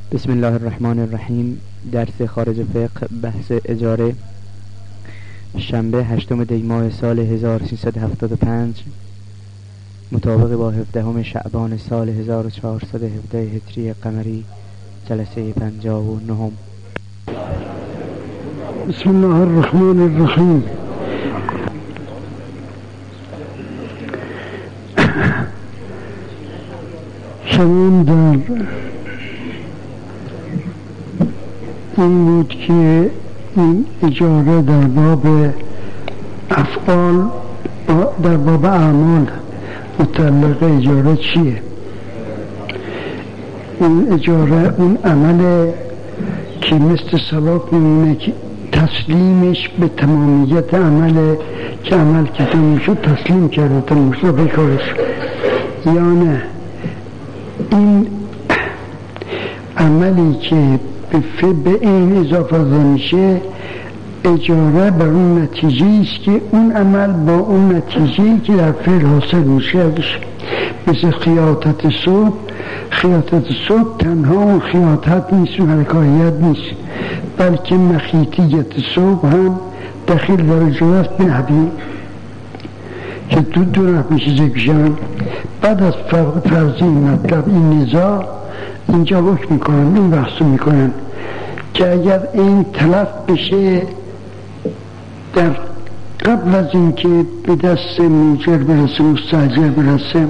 بسم الله الرحمن الرحیم. درس خارج فقه، بحث اجاره، شنبه 8 دی ماه سال 1375 مطابق با 17 شعبان سال 1417 هجری قمری، جلسه 59. بسم الله الرحمن الرحیم. شما در این بود که این اجاره در باب افعال، در باب اعمال متعلق اجاره چیه؟ این اجاره اون عمل که مثل صلاح میمونه که تسلیمش به تمامیت عمله که عمل که تمام شد تسلیم کرده، تمام شد به کارش، یا نه این عملی که به این اضافه میشه اجاره بر اون نتیجه است که اون عمل با اون نتیجه که در فعل حاصل میشه. مثل خیاطت صبح، خیاطت صبح تنها اون خیاطت نیست، اون حرکایت نیست، بلکه مخیطیت صبح هم داخل در اجاره است. به نحوی که دو نحوی ذکر شدن. بعد از فرض این مطلب، این نزاع اینجا حکم میکنن، این بحثو میکنن که اگر این تلف بشه در قبل از اینکه به دست موجر برسه، مستاجر برسه،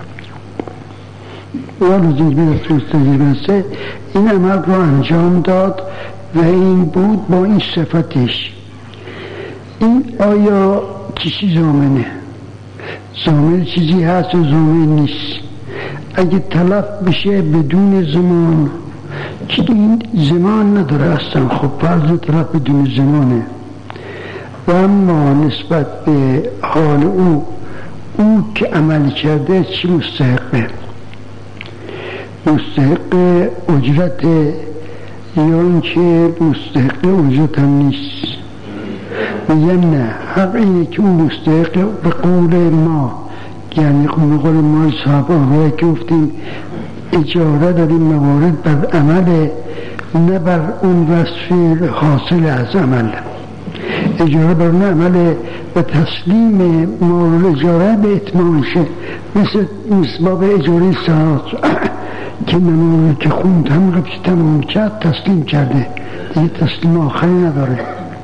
این عمل رو انجام داد و این بود با این صفتش. این آیا کسی ضامنه؟ ضامن چیزی هست و ضامن نیست. اگه تلف بشه بدون زمان که این زمان نداره اصلا، خب فرض تلف بدون زمانه، و اما نسبت به حال او که عمل کرده چی مستحقه؟ مستحق اجرت یا این که مستحق اجرت هم نیست؟ میگم نه، حق اینه که اون مستحق به قول ما، یعنی قول ما صحابه که گفتیم اجاره در این موارد بر عمل، نه بر اون وصف حاصل از عمل. اجاره بر اون عمل و تسلیم مال اجاره به اتمامشه، مثل باب اجاره ساعت که نمازی که خوند هم قبل تمام کرد تسلیم کرده، دیگه تسلیم آخری نداره.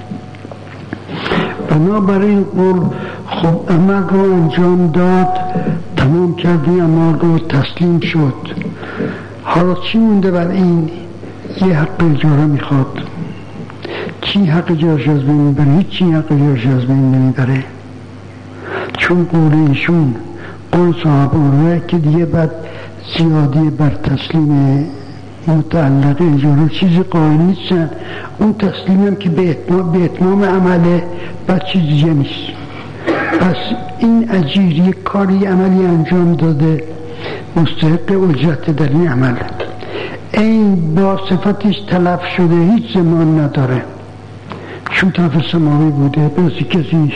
بنابراین قول خب عمل رو انجام داد، تمام کردی، عمل رو تسلیم شد. حالا چی مونده بر این؟ یه حق اجاره میخواد. چی حق اجاره از بین میبره؟ هیچی حق اجاره از بین نمیبره، چون قول ایشون قول صحابه که دیگه بعد زیادی بر تسلیم متعلق اجاره چیزی قائل نیستن. اون تسلیم هم که به اتمام عمله، بعد چیز دیگه نیست. پس این اجیر یک کاری عملی انجام داده، مستحق اجرت در این عمل. این با صفتش تلف شده، هیچ زمان نداره، چون طرف سماوی بوده، برسی کسی نیست.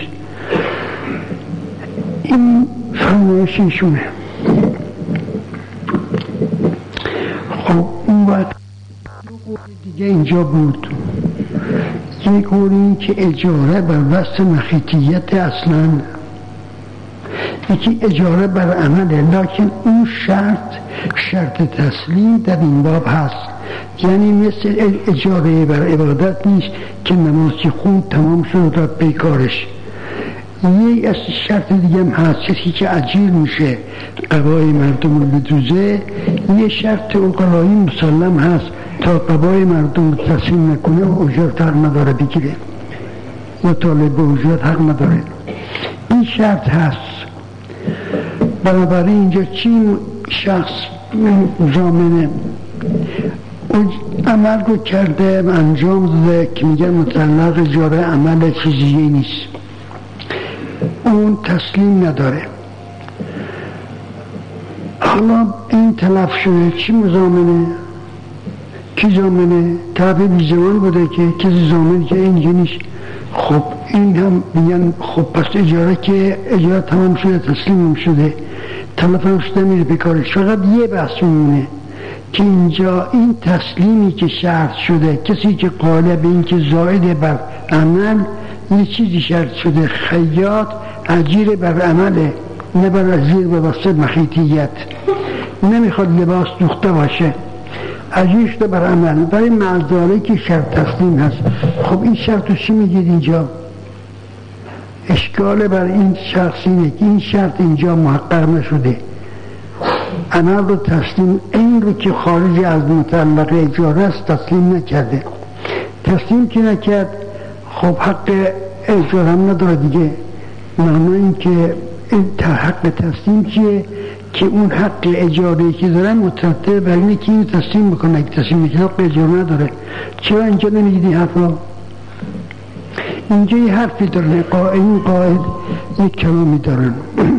این فرمایش ایشونه. خب اون وقت دیگه اینجا بود، یک قول این که اجاره بر وصف مخیطیت اصلا، یکی اجاره بر عمله، لکن اون شرط تسلیم در این باب هست. یعنی مثل اجاره بر عبادت نیست که نماز که خون تمام شد و بیکارش. یک از شرط دیگه هم هست، کسی که اجیر میشه قبای مردم رو بدوزه، یه شرط اقلایی مسلم هست تا قبای مردم رو تسلیم نکنه و اجرت حق نداره بگیره، مطالب اجرت حق نداره. این شرط هست. بنابراین اینجا چی شخص ضامنه؟ عمل رو کرده و انجام داده که میگن متعلق اجاره عمل چیزی نیست، اون تسلیم نداره. حالا این تلف شده، چی ضامنه؟ کی ضامنه؟ طرف بی زمان بوده که کسی ضامن که این دیگه نیست. خب این هم میگن خب پس اجاره که اجاره تمام شده، تسلیم هم شده، تلف هم شده، میره به کارش. فقط یه بحث میمونه که اینجا این تسلیمی که شرط شده، کسی که قائل به این که زائد بر عمل یه چیزی شرط شده، خیاط اجیر بر عمله، نه بر اجیر به واسه مخیطیت، نمیخواد لباس دوخته باشه، اجیر شده بر عمل. برای معذاره که شرط تسلیم هست. خب این شرط رو چی میگید اینجا؟ اشکال بر این شخص اینه که این شرط اینجا محقق نشده. عمل رو تسلیم، این رو که خارج از مطلق اجاره است تسلیم نکرده. تسلیم که نکرد خب حق اجاره هم نداره دیگه. معنی این که این حق تسلیم چیه؟ که اون حق اجاره که داره مترتب بر اینه که اینو تسلیم بکنه. اگه تسلیم نکرد حق اجاره نداره. چرا اینجا نمیگید این حرف رو؟ اینجا یه حرفی داره، این قائد یک کلامی دارن.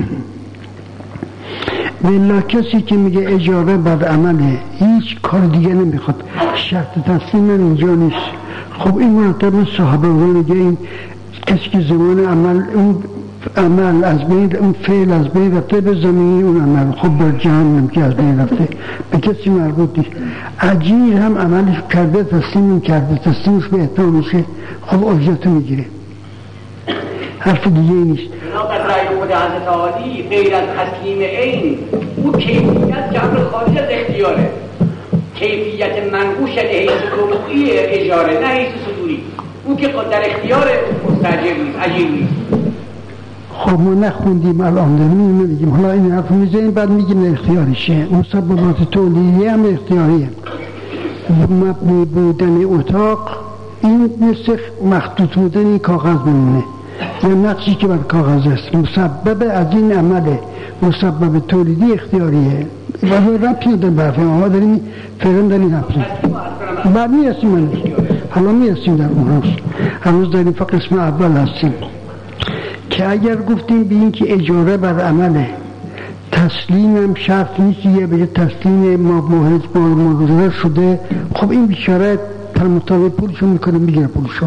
بلا کسی که میگه اجاره بر عمله هیچ کار دیگه نمیخواد، شرط تسلیم من اینجا نیست. خب این مرتب صحابه میگه این کسی که زمان عمل، اون عمل از بین، اون فعل از بین رفته به زمین اون عمل، خب بر جهنم که از بین رفته به کسی مربوط نیست. اجیر هم عملش کرده تسلیم کرده، تسلیمش به اتمام میشه، خب اجرتو میگیره. حرف دیگه نیست. بنابر رأی خود حضرت عالی غیر از تسلیم عین او کیفیت جبر خارج از اختیاره، کیفیت منقوش حیث وقوعی اجاره نه حیث صدوری، او که در اختیار مستاجر نیست، اجیر نیست. خب ما نخوندیم الان داریم میگیم، حالا این حرف میزنیم بعد میگیم اختیاریشه. مسببات تولیدی هم اختیاریه. مبنی بودن اتاق این مثل مخطوط بودن کاغذ میمونه، یه نقشی که بر کاغذ است. مسبب از این عمله، مسبب تولیدی اختیاریه. ولی ربطی نداره برفه ما داریم فعلا داریم ربطی بعد میرسیم من حالا میرسیم در اون هنوز داریم فقط قسم اول هستیم که اگر گفتیم به این که اجاره بر عمله تسلیم هم شرط نیست، یه بگه تسلیم ما موجوده شده، خب این بیچاره پر مطابق پولشو میکنه میگیره پولشو.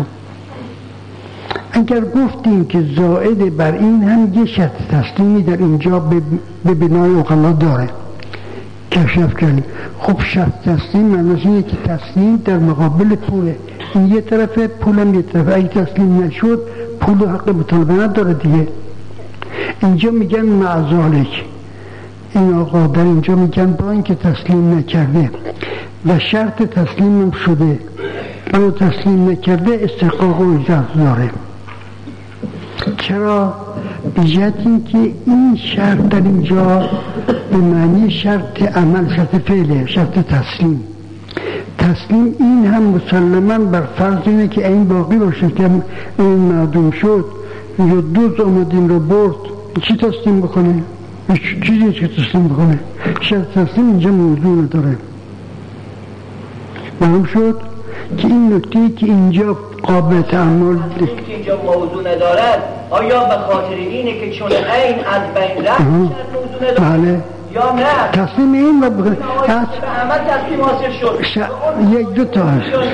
اگر گفتیم که زائد بر این هم یه شرط تسلیمی در اینجا به بنای اقلا داره کشف کردیم. خب شرط تسلیم معنیش اینه که تسلیم در مقابل پوله، این یه طرفه پولم یه طرفه، اگه تسلیم نشد پول حق مطالبه نداره دیگه. اینجا میگن معذالک، این آقا در اینجا میگن با اینکه تسلیم نکرده و شرط تسلیم هم شده اما تسلیم نکرده استحقاق و اجازه داره. چرا؟ بیجت این که این شرط در اینجا به معنی شرط عمل، شرط فعله، شرط تسلیم. تسلیم این هم مسلماً بر فرض اینه که این باقی باشه که این معدوم شد یا دوز آمدین رو برد، چی تسلیم بکنه؟ چیزی که تسلیم بکنه؟ شرط تسلیم اینجا موضوع نداره. معلوم شد که این نکته که اینجا قابل تعامل که اینجا موضوع ندارد آیا به خاطر اینه که چون این از بین رفت موضوع ندارد؟ بله. یا نه تسلیم این و بکنه به عمل تسلیم حاصل شد. یک دو تا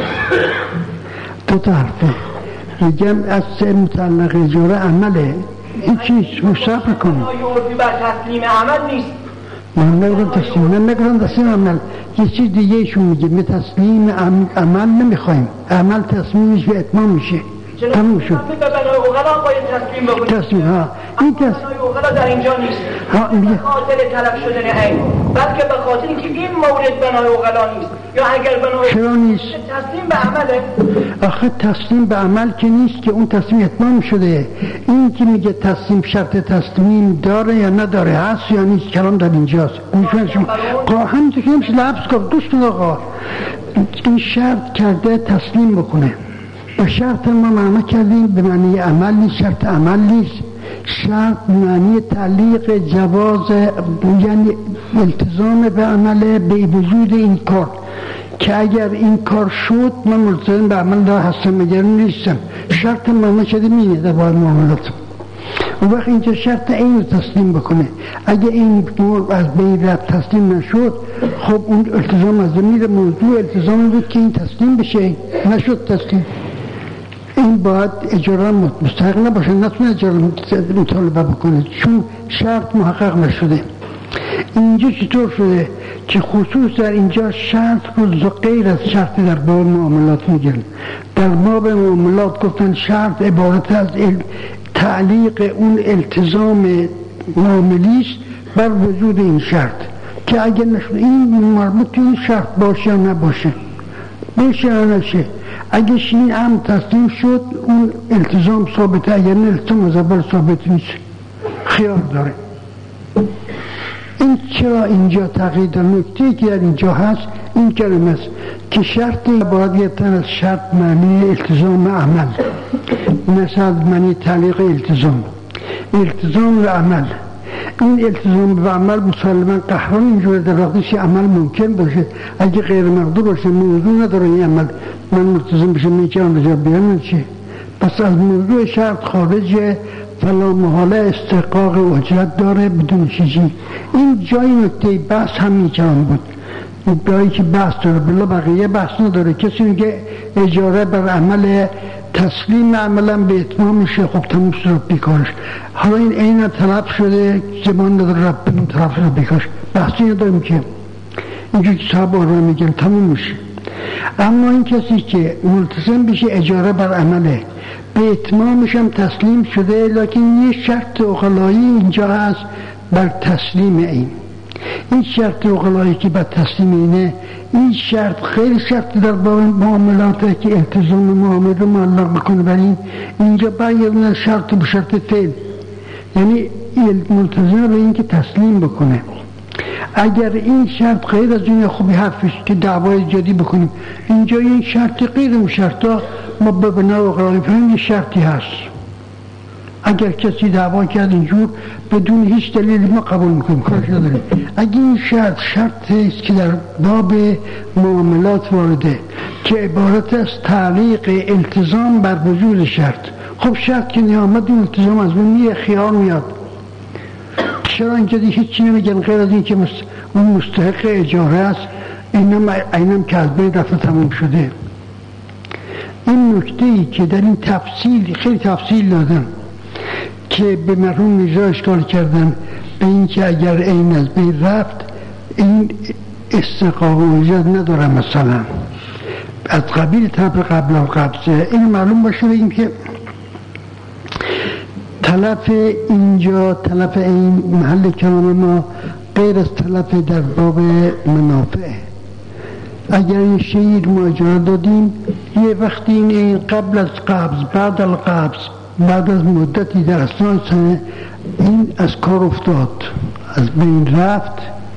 حرفه میگم از سه مطلق اجاره عمله این چیز رو صبر کنم. عرفی بر تسلیم عمل نیست. من نگرم تسلیم عمل یه چیز دیگه ایشون میگه به تسلیم عمل نمیخوایم، عمل تصمیمش به اتمام میشه، تموم شد. به بنای اوغلا باید تسلیم بکنیم. تسلیم ها این بنای اوغلا در اینجا نیست. به خاطر طلب شدن عین، بلکه به خاطر اینکه این مورد بنای اوغلا نیست. یا اگر بنای چرا نیست؟ تسلیم به عمله. آخه تسلیم به عمل که نیست که اون تصمیم اتمام شده. این که میگه تسلیم شرط تسلیم داره یا نداره، هست یا نیست، کلام در اینجاست. همین تو که نمیشه لحظ کن دوستون آقا این شرط کرده تسلیم بکنه. به شرط ما معنی کردیم به معنی عمل نیست، شرط عمل نیست. شرط معنی تعلیق جواز یعنی التزام به عمل به وجود این کار که اگر این کار شد من ملتزم به عمل دار هستم، اگر نیستم شرط معنی شده مینه در باید معاملاتم. اون وقت اینجا شرط این رو تسلیم بکنه. اگه این از بین رفت تسلیم نشد خب اون التزام از میره. موضوع التزام بود که این تسلیم بشه، نشد تسلیم. این باید اجاره مستحق نباشه، نتونه اجاره مطالبه بکنه چون شرط محقق نشده. اینجا چطور شده که خصوص در اینجا شرط رو غیر از شرط در باب معاملات میگن. در باب معاملات گفتن شرط عبارت از تعلیق اون التزام معاملیست بر وجود این شرط که اگر نشد این مربوط به این شرط باشه یا نباشه، بشه یا نشه. اگه این هم تصدیم شد اون التزام ثابته، اگر نه التزام از اول ثابت نیست، خیار داره. این چرا اینجا تغییر در نکته‌ای که در اینجا هست این کلمه است که شرطی باید گرفتن از شرط معنی التزام عمل، مثل معنی تعلیق التزام و عمل. این التزام به عمل مسلما قهران اینجوری در وقتش عمل ممکن باشه، اگه غیر مقدور باشه موضوع نداره این عمل من ملتزم بشه میکنم رجا بیان چه، پس از موضوع شرط خارجه، فلا محاله استحقاق اجرت داره بدون چیزی. این جای نکته بحث هم میکنم بود، جایی که بحث داره بلا بقیه بحث نداره. کسی میگه اجاره بر عمل تسلیم عملا به اتمام میشه، خب تموم شد بیکارش. حالا این عین طلب شده زمان نداره رب این طرف شده بیکارش، بحثی نداریم که اینجوری که صاحب آرمان میگن تموم میشه. اما این کسی که ملتزم بشه اجاره بر عمله به اتمامش هم تسلیم شده، لکن یه شرط اغلایی اینجا هست بر تسلیم این شرط اغلایی که بر تسلیم اینه، این شرط خیلی شرط در باب معاملاته که التزام معامله رو معلق بکنه بر اینجا برگردن شرط به شرط فعل، یعنی ملتزم به این که تسلیم بکنه. اگر این شرط غیر از این خوبی حرفش که دعوای جدی بکنیم، اینجا این شرط غیر اون شرطا ما به بنا اقراری فهمیم یه شرطی هست. اگر کسی دعوا کرد اینجور بدون هیچ دلیلی ما قبول میکنیم، کارش نداریم. اگر این شرطی است که در باب معاملات وارده که عبارت از تعلیق التزام بر وجود شرط، خب شرط که نیامد این التزام از اون میه، خیار میاد. چرا اینجا هیچی نمیگن غیر از این که اون مستحق اجاره است، اینم که از بین رفت تموم شده. این نکته‌ای که در این تفصیل خیلی تفصیل دادن که به مرحوم میرزا اشکال کردن به این که اگر این از بین رفت این استحقاق اجرت نداره، مثلا از قبیل طرف قبل القبضه. این معلوم باشه بگیم که تلف اینجا، تلف این محل کلام ما غیر از تلف در باب منافع. اگر این شیر ما اجاره دادیم یه وقتی این قبل از قبض بعد القبض بعد از مدتی در اثناء سنه این از کار افتاد، از بین رفت،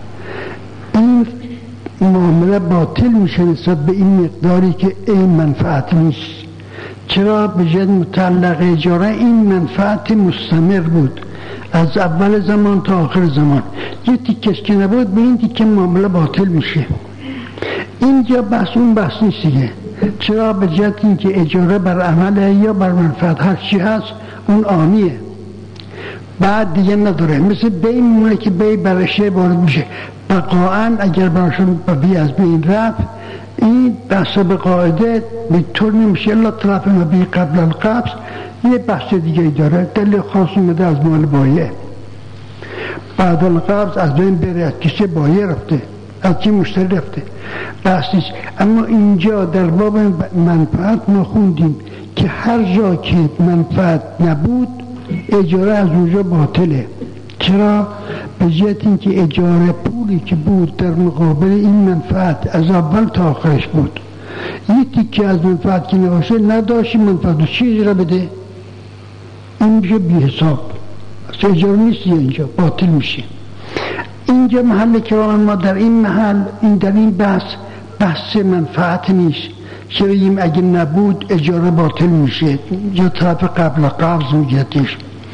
این معامله باطل میشه نسبت به این مقداری که این منفعت نیست. چرا؟ به جد متعلق اجاره این منفعت مستمر بود از اول زمان تا آخر زمان، یه تیکش که نبود به این تیکه معامله باطل میشه. اینجا بحث اون بحث نیست دیگه. چرا؟ به جد این که اجاره بر عمله یا بر منفعت هر چی هست اون آنیه، بعد دیگه نداره. مثل بی میمونه که بی برشه وارد میشه بقاعا، اگر براشون بی از بین رفت این بحث به قاعده به طور نمیشه الا طرف مبی قبل القبض. یه بحث دیگه داره، دلیل خاص اومده از مال بایه، بعد القبض از بین بره، از کسی بایه رفته، از چی مشتری رفته، بحث نیست. اما اینجا در باب منفعت ما خوندیم که هر جا که منفعت نبود اجاره از اونجا باطله. چرا؟ به جهت اینکه اجاره پولی که بود در مقابل این منفعت از اول تا آخرش بود، یه تیکه از منفعت که نباشه نداشت منفعت رو چی اجاره بده؟ این میشه بی حساب، اجاره نیست اینجا، باطل میشه. اینجا محل کرام ما در این محل در این بحث منفعت نیست که بگیم اگه نبود اجاره باطل میشه یا طرف قبل قبض میگتش.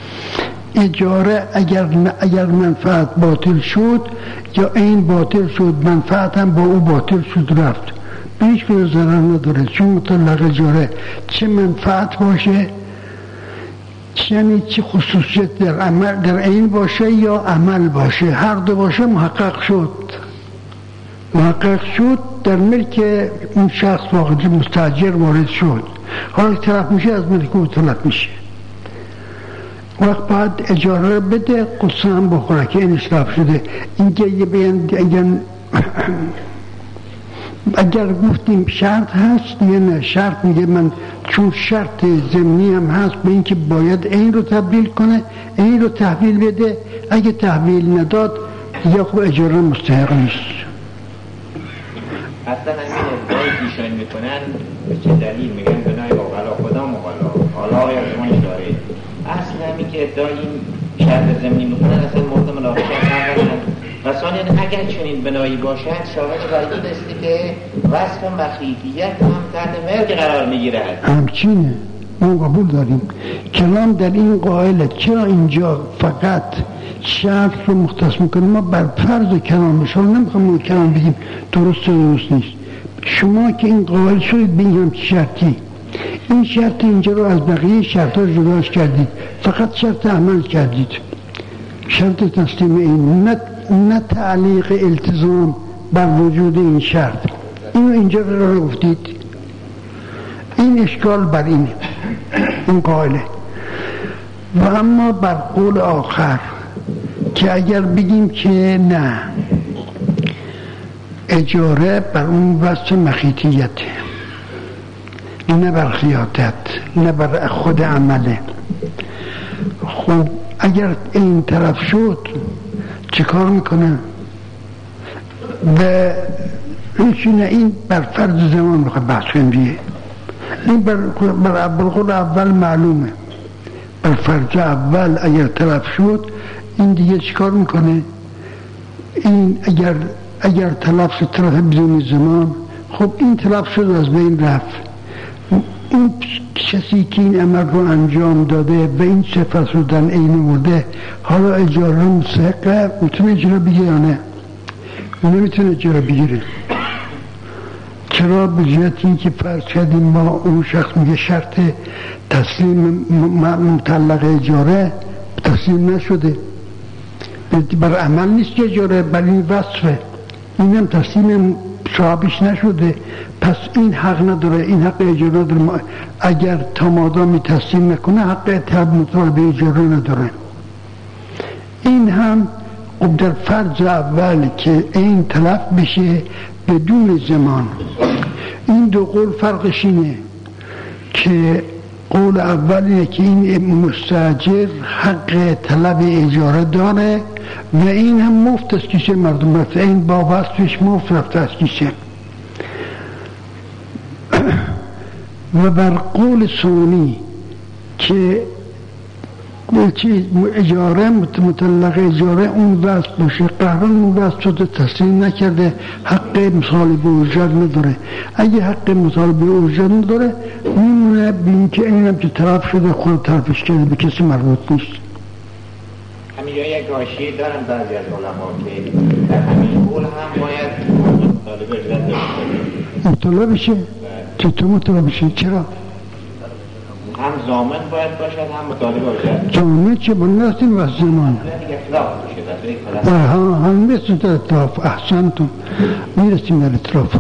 اجاره اگر منفعت باطل شد یا این باطل شد منفعت هم با او باطل شد رفت، به هیچ کنه ضرر نداره، چون مطلق اجاره چه منفعت باشه یعنی چه خصوصیت در عمل در این باشه یا عمل باشه، هر دو باشه محقق شد در ملک اون شخص واقعی مستاجر وارد شد، حالا طرف میشه از ملک مطلق میشه. وقت بعد اجاره بده قصه هم بخوره که این اشراف شده. اینکه یه بیان اگر اگر گفتیم شرط هست یا نه، شرط میگه من چون شرط ضمنی هم هست به اینکه باید این رو تبدیل کنه، این رو تحویل بده، اگه تحویل نداد یا خب اجاره مستحق نیست. اصلا همین ادعای پیشانی میکنن به چه دلیل میگن بنای باقلا خدا مقالا حالا آقای زمان اشاره اصلا همین که ادعای این شرط ضمنی میکنن اصلا مورد ملاحظه نکنن و ثانیاً اگر چنین بنایی باشد شاهد بر این است که وصف مخیفیت هم تحت مرگ قرار میگیرد. همچینه، ما قبول داریم. کلام در این قائله. چرا اینجا فقط شرط رو مختص میکنیم؟ ما بر فرض کلام بشار نمیخوام کلام بگیم درست نیست. شما که این قائل شدید بگیم شرطی، این شرط اینجا رو از بقیه شرط ها جداش کردید، فقط شرط عمل کردید، شرط تسلیم این، نه تعلیق التزام بر وجود این شرط. اینو اینجا رو گفتید. این اشکال بر این قائله. و اما بر قول آخر که اگر بگیم که نه، اجاره بر اون وصف مخیطیت، نه بر خیاطت، نه بر خود عمله، خب اگر این طرف شد چه کار میکنه؟ و این بر فرض زمان میخواد بحث کنیم دیگه. این بر قول اول معلومه، بر فرض اول اگر طرف شد این دیگه چیکار میکنه؟ این اگر تلف شد طرف بدون زمان، خب این تلف شد از بین رفت. این کسی که این عمل رو انجام داده و این صفت رو در این مرده، حالا اجاره مستحقه، میتونه اجاره بگیره یا نه؟ نمیتونه اجاره بگیره. چرا؟ به جهت این که فرض کردیم ما اون شخص میگه شرط تسلیم مطلق اجاره تسلیم نشده، بر عمل نیست که اجاره، بر این وصفه، اینم تسلیم صاحبش نشده، پس این حق نداره، این حق اجاره نداره. اگر تا مادامی تسلیم نکنه حق مطالبه اجاره نداره. این هم در فرض اول که این تلف بشه بدون زمان. این دو قول فرقش اینه که قول اول اینه که این مستاجر حق طلب اجاره داره و این هم مفت از کیسه مردم رفته، این با وصفش مفت رفته از کیسه. و بر قول ثانی که اجاره مطلق اجاره اون وصف باشه، قهران اون وصف شده تسلیم نکرده، حق مطالبه اجرت نداره. اگه حق مطالبه اجرت نداره میمونه بین که اینم که طرف شده خود طرفش کرده، به کسی مربوط نیست. همین یک حاشیه دارن بعضی از علما که در همین قول هم باید مطالبه اجرت داشته. مطالبه بشه؟ چطور مطالبه بشه؟ چرا؟ هم زامن باید باشد هم مطالبه اجرت. زامن چه بناستیم و زمان هم میرسیم در اطلاف. احسنتون، میرسیم در اطلاف.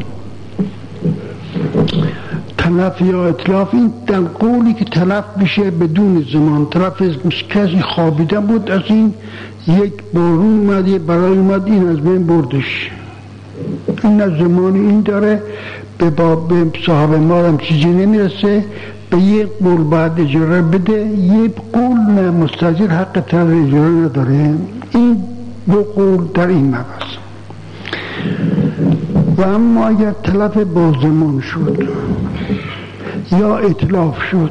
تلف یا اطلاف این در قولی که تلف بشه بدون زمان. تلف کسی خوابیده بود، از این یک بارون اومد، یه برای اومد، این از بین بردش. این از زمان این داره، به صاحب مال هم چیزی نمیرسه، به یک قول باید اجاره بده، یک قول نه، مستاجر حق طلب اجاره نداره. این دو قول در این مبحث. و اما اگر تلف با زمان شد یا اتلاف شد،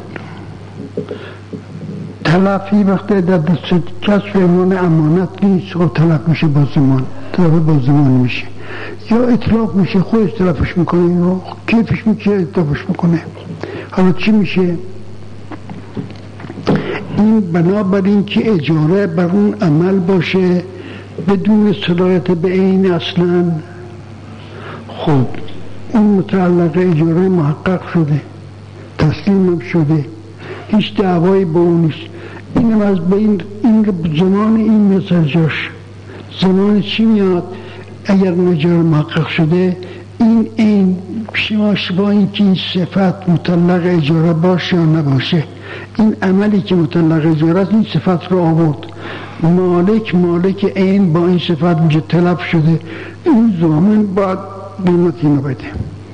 تلفی وقتی در دست کس فرمان امانت نیست و تلف میشه با زمان، تلف با زمان میشه، یا اتلاف میشه، خودش تلفش میکنه یا کیفش میشه اتلافش میکنه. حالا چی میشه؟ این بنابراین که اجاره بر اون عمل باشه بدون صلاحیت به این اصلا، خب اون متعلق اجاره محقق شده، تسلیم شده، هیچ دعوایی با اون نیست. اینم از بین این زمان این مثل جاش. زمان چی میاد؟ اگر اجاره محقق شده، این شماش با این که این صفت مطلق اجاره باشه یا نباشه، این عملی که مطلق اجاره است این صفت رو آورد مالک این با این صفت میشه تلف شده، این ضامن باید قیمت اینو بده،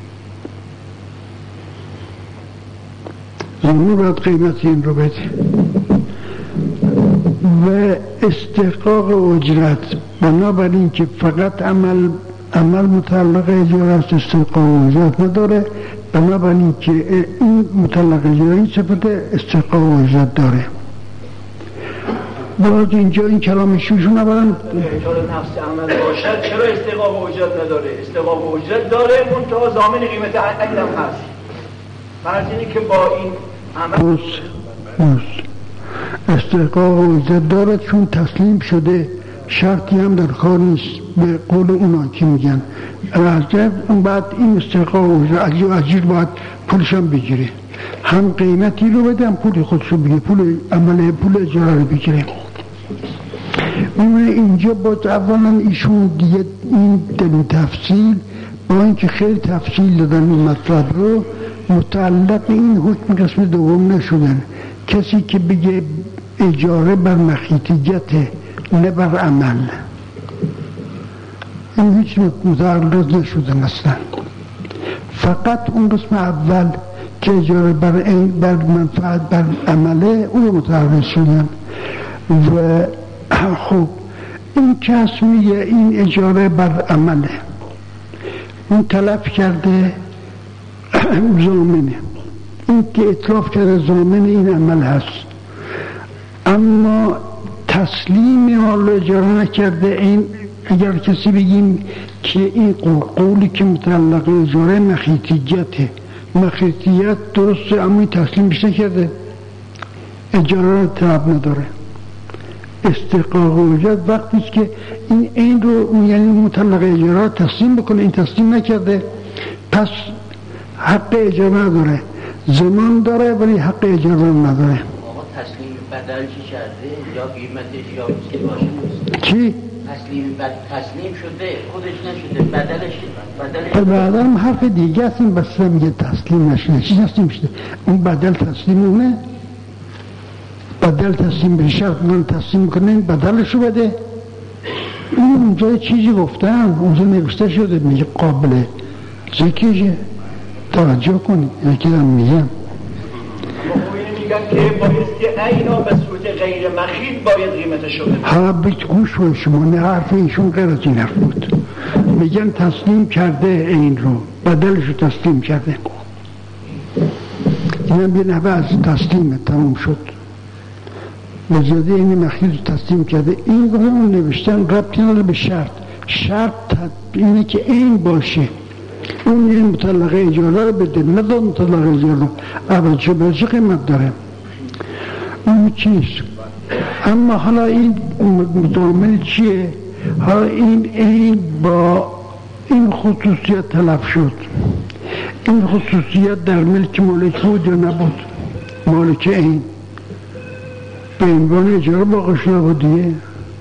ضامن باید قیمت این رو بده. و استحقاق اجرت بنابراین که فقط عمل متعلق اجاره است، استحقاق اجرت نداره، بنابراین که این متعلق اجاره این صفت استحقاق اجرت داره. باز اینجا این کلامشون اولا اجاره نفس عمل باشد چرا استحقاق اجرت نداره؟ استحقاق اجرت داره، منتها ضامن قیمت عینم هست. فرض اینه که با این عمل استحقاق اجرت داره چون تسلیم شده، شرطی هم در کار نیست به قول اونا که میگن اجر. بعد این استحقاق اجرت اجیر باید پولش هم بگیره، هم قیمتی رو بده هم پول خودشو بگیره، پول عمله پول اجاره رو بگیره. اینجا باید اولا ایشون دیگه این دلیل تفصیل با اینکه خیلی تفصیل دادن این مطلب رو متعلق این حکم قسم دوم نشدن. کسی که بگه اجاره بر مخیطیته نه بر عمل، این هیچ متعرض نشدن اصلا. فقط اون قسم اول که اجاره بر منفعت بر عمله اون رو متعرض شدن. و خب این کس میگه این اجاره بر عمله، اون تلف کرده ضامنه، این که اطلاف کرده ضامن این عمل هست، اما تسلیم حال اجاره نکرده. این اگر کسی بگیم که این قولی که متعلق اجاره مخیطیته، مخیطیت درسته اما این تسلیم بشه کرده، اجاره طلب نداره. استحقاق اجرت وقتی است که این رو یعنی مطلق اجاره تسلیم بکنه، این تسلیم نکرده، پس حق اجاره نداره، زمان داره ولی حق اجاره نداره. آقا تسلیم بدل چی کرده یا قیمتش یا چیزی باشه؟ چی؟ تسلیم شده خودش نشده، بدلش بعدا هم حرف دیگه است. این بسیار میگه تسلیم نشده، چی تسلیم شده؟ اون بدل تسلیم اونه، بدل تسلیم به شرط من تسلیم کنین بدلشو بده. این اونجا چیزی گفتن، اونجا نوشته شده میگه قابله ذکیشه، توجه کنید یکی دارم میگم. میگن که بایستی اینا به صورت غیر مخیط باید قیمتشو بده. حالا بیت گوش کنید شما، نه حرف ایشون غیر از این حرف بود. میگن تسلیم کرده این رو، بدلشو تسلیم کرده، اینم یه نوع از تسلیمه تموم شد، وزاده این مخیط تسلیم کرده. این گونه اون نوشتن ربطی نداره به شرط اینه که این باشه، اون این مطلقه اجاره رو بده، نداره مطلقه اجاره رو اول چه برچه قیمت داره اون چیز. اما حالا این ضامن چیه؟ حالا این با این خصوصیت تلف شد. این خصوصیت در ملک مالک بود یا نبود؟ مالک این به عنوان اجاره باقیش نبود دیگه.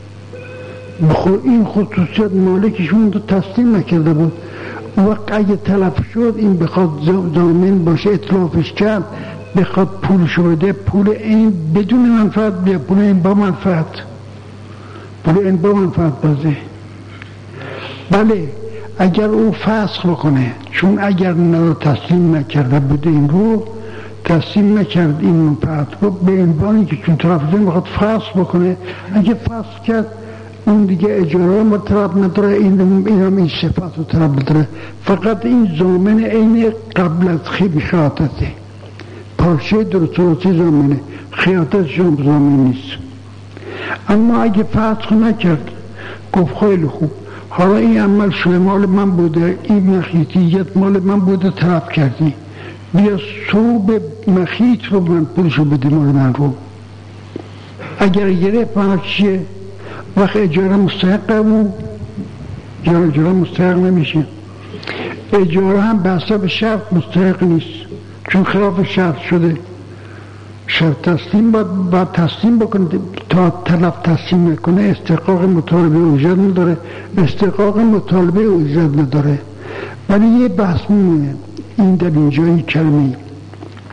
این خصوصیت مالکشون رو تسلیم نکرده بود. وقت اگه تلف شد این بخواد ضامن باشه اطلافش کرد، بخواد پولشو بده، پول این بدون منفعت بیا، پول این با منفعت، پول این با منفعت بازه. بله اگر او فسخ بکنه، چون اگر نه تسلیم نکرده بوده این رو تسلیم نکرد این منفعت رو، به عنوانی که چون طرف زن بخواد فسخ بکنه، اگه فسخ کرد اون دیگه اجاره ما طلب نداره، این هم این صفت رو طلب نداره، فقط این ضامن این قبل از خیاطته، پارچه درستی ضامنه، خیاطتش هم ضامن نیست. اما اگه فسخ نکرد گفت خیلی خوب، حالا این عمل شده مال من بوده، این مخیطیت مال من بوده، طلب کردی، بیا صوب مخیط رو من پولشو بده مال من رو. اگر گرفت من چیه؟ وقت اجاره مستحقه و اجاره مستحق نمیشه. اجاره هم به حساب شرط مستحق نیست، چون خلاف شرط شده. شرط تسلیم باید تسلیم بکنه، تا طرف تسلیم نکنه استحقاق مطالبه اجرت نداره، استحقاق مطالبه اجرت نداره. ولی یه بحث میمونه این در اینجایی کلمه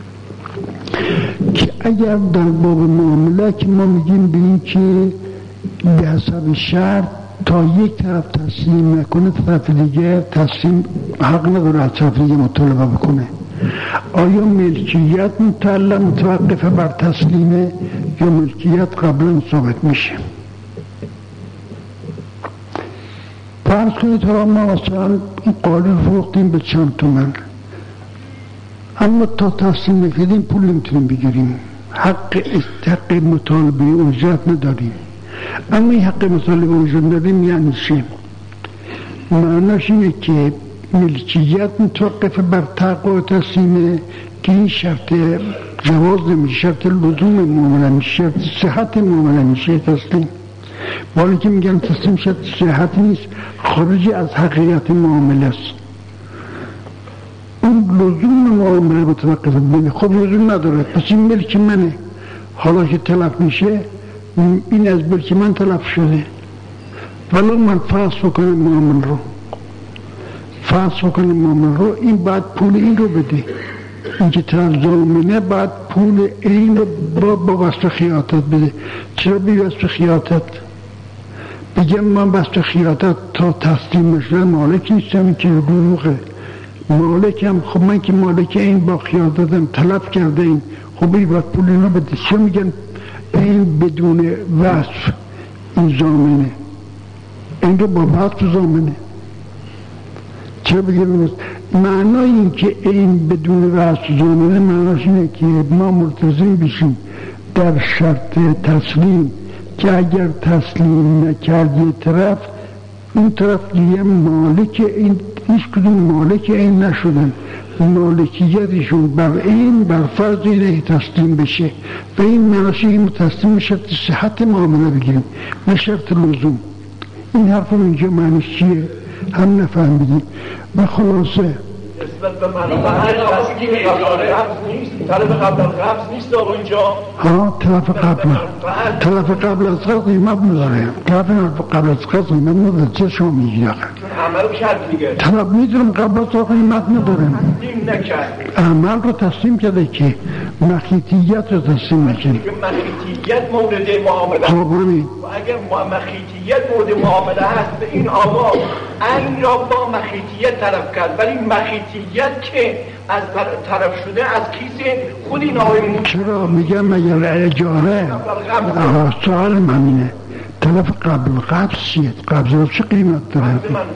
که اگر در باب معامله که ما میگیم به این که به حسب شرط تا یک طرف تسلیم نکنه طرف دیگه تسلیم حق نداره از طرف دیگه مطالبه بکنه. آیا ملکیت متوقف بر تسلیمه یا ملکیت قبلا ثابت میشه؟ فرض کنید ما مثلا این قالب فروختیم به چند تومن، اما تا تسلیم نکردیم پول نمیتونیم بگیریم، حق مطالبه اجرت نداریم. اما این حق مطالبه اجرت نداریم یعنی چه؟ معناش اینه که ملکیت متوقف بر تحقق تسلیمه که این شرط جواز نمیشه، شرط لزوم معامله میشه، شرط صحت معامله میشه تسلیم. ولی که میگن تسلیم شرط صحت نیست، خارج از حقیقت معامله است. اون لزوم معامله متوقف بینه. خب لزوم نداره، پس این ملک منه، حالا که تلف میشه این از ملک من تلف شده، ولی من فاسد کنم معامله رو این بعد پول این رو بده. این که طرف ضامنه بعد پول این رو با وصف خیاطت بده. چرا بی وصف خیاطت؟ بگم من وصف خیاطت تا تسلیم شدن مالک نیستم که دروغه. مالکم، خب من که مالک این با خیاطتم تلف کرده این، خب این باید پول این رو بده. چرا میگن این بدون وصف این ضامنه، این رو با وصف ضامنه؟ چرا بگیم معنای این که این بدون وصف ضامنه معناش اینه که ما ملتزم بشیم در شرط تسلیم که اگر تسلیم نکرد یه طرف، اون طرف دیگه مالک این، هیچ کدوم مالک این نشدن، مالکیتشون بر این بر فرض اینه تسلیم بشه و این معناش این تسلیم شرط صحت معامله بگیریم نه شرط لزوم. این حرف اینجا معنیش چیه؟ هم نفهمیدیم. و خلاصه نسبت به منفعت تسلیم طلب قبل از قبض نیست آقا اینجا. طلب قبل از قبض قیمت نداره. طلب قبل از قبض قیمت نداره. چه شما میگی آقا؟ عمل کرد دیگه. طلب میدونم قبل از قبض قیمت نداره. تسلیم نکرد. عمل رو تسلیم کرده که مخیطیت رو تسلیم نکنه. مخیطیت مورد معامله. اگر مخیطیت مورد معامله هست به این آقا این را با مخیطیت طرف کرد، ولی مخیطیت که از طرف شده از کیس خود این آقای چرا میگم مگر اجاره؟ سوال منه طرف قبل قبض چیه؟ قبض رو چه قیمت داره؟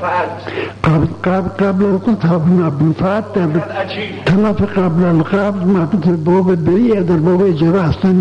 قبل رو طرف منفعت داره. طرف قبل القبض مربوط به باب بریه، در باب اجاره اصلا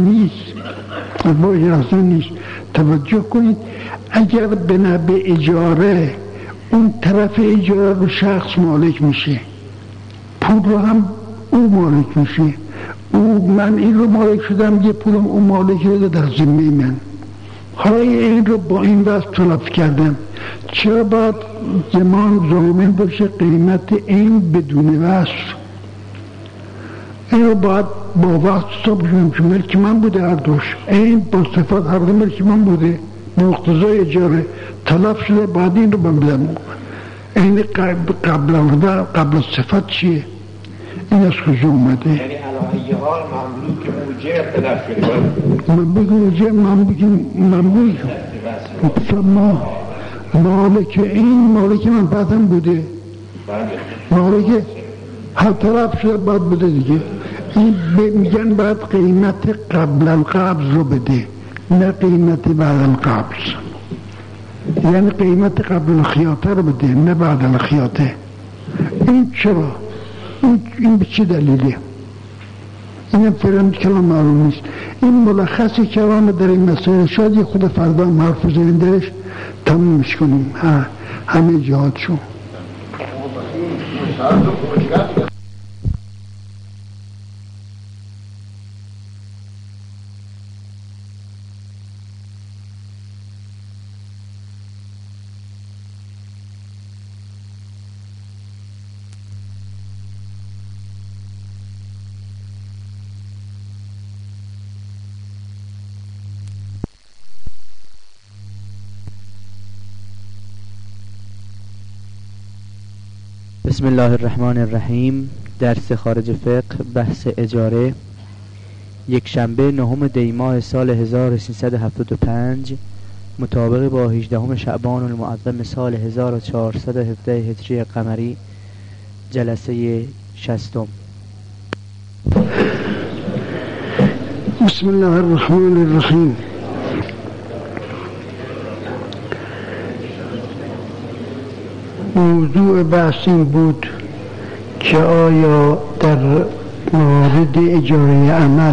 نیست. توجه کنید اگر بنا به اجاره اون طرف اجاره رو شخص مالک میشه، پول رو هم او مالک میشه، من این رو مالک شدم یه پولم او مالک رو در ذمه من، حالا این رو با این وصف طلب کردم، چرا باید ضامن باشه قیمت این بدون وصف؟ این رو باید با وقت حساب کنیم که ملک من بوده هر دوش، این با صفات هر دو ملک من بوده، مقتضای اجاره تلف شده، بعد این رو بدم. این قبل از صفت چیه؟ این از کجا اومده؟ یعنی علاوه حال مملوک موجب تلف شده. من بگیم مالک این مالک من بعدم بوده، مالک هر طرف شده بعد بوده دیگه. این میگن باید قیمت قبل القبض رو بده نه قیمت بعد القبض، یعنی قیمت قبل الخیاطه رو بده نه بعد الخیاطه. این چرا؟ این به چه دلیله؟ اینم فعلا کلام معلوم نیست. این ملخص کلام در این مسئله، شاید خود فردا هم حرف بزنیم درش تمومش کنیم همه جهات شو. بسم الله الرحمن الرحیم. درس خارج فقه، بحث اجاره. یک شنبه 9 دی ماه سال 1375 مطابق با 18 شعبان المعظم سال 1417 هجری قمری، جلسه 60. بسم الله الرحمن الرحیم. موضوع بحث این بود که آیا در مورد اجاره عمل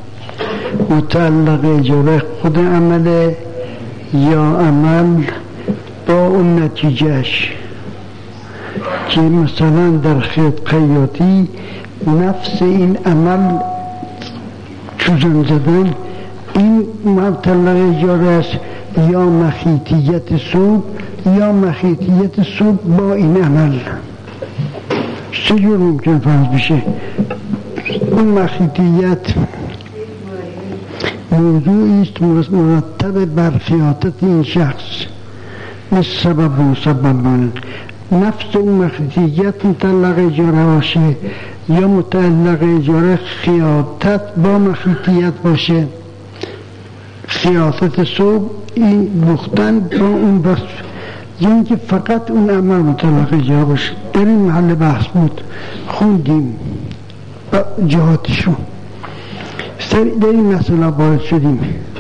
متعلق اجاره خود عمله یا عمل با اون نتیجهش، که مثلا در خیاطی نفس این عمل چوزن زدن این متعلق اجاره است یا مخیطیت صوب یا مخیطیت صوب با این عمل. چه جور ممکن فرض بشه؟ اون مخیطیت موضوعی است مرتب بر خیاطت این شخص، مثل سبب و مسبب. نفس اون مخیطیت متعلق اجاره باشه یا متعلق اجاره خیاطت با مخیطیت باشه. خیاطت صوب این بختن با اون بس، یعنی که فقط اون عمل متعلق اجاره باشه. در این محل بحث بود، خوندیم جهاتشو، در این مسئله وارد شدیم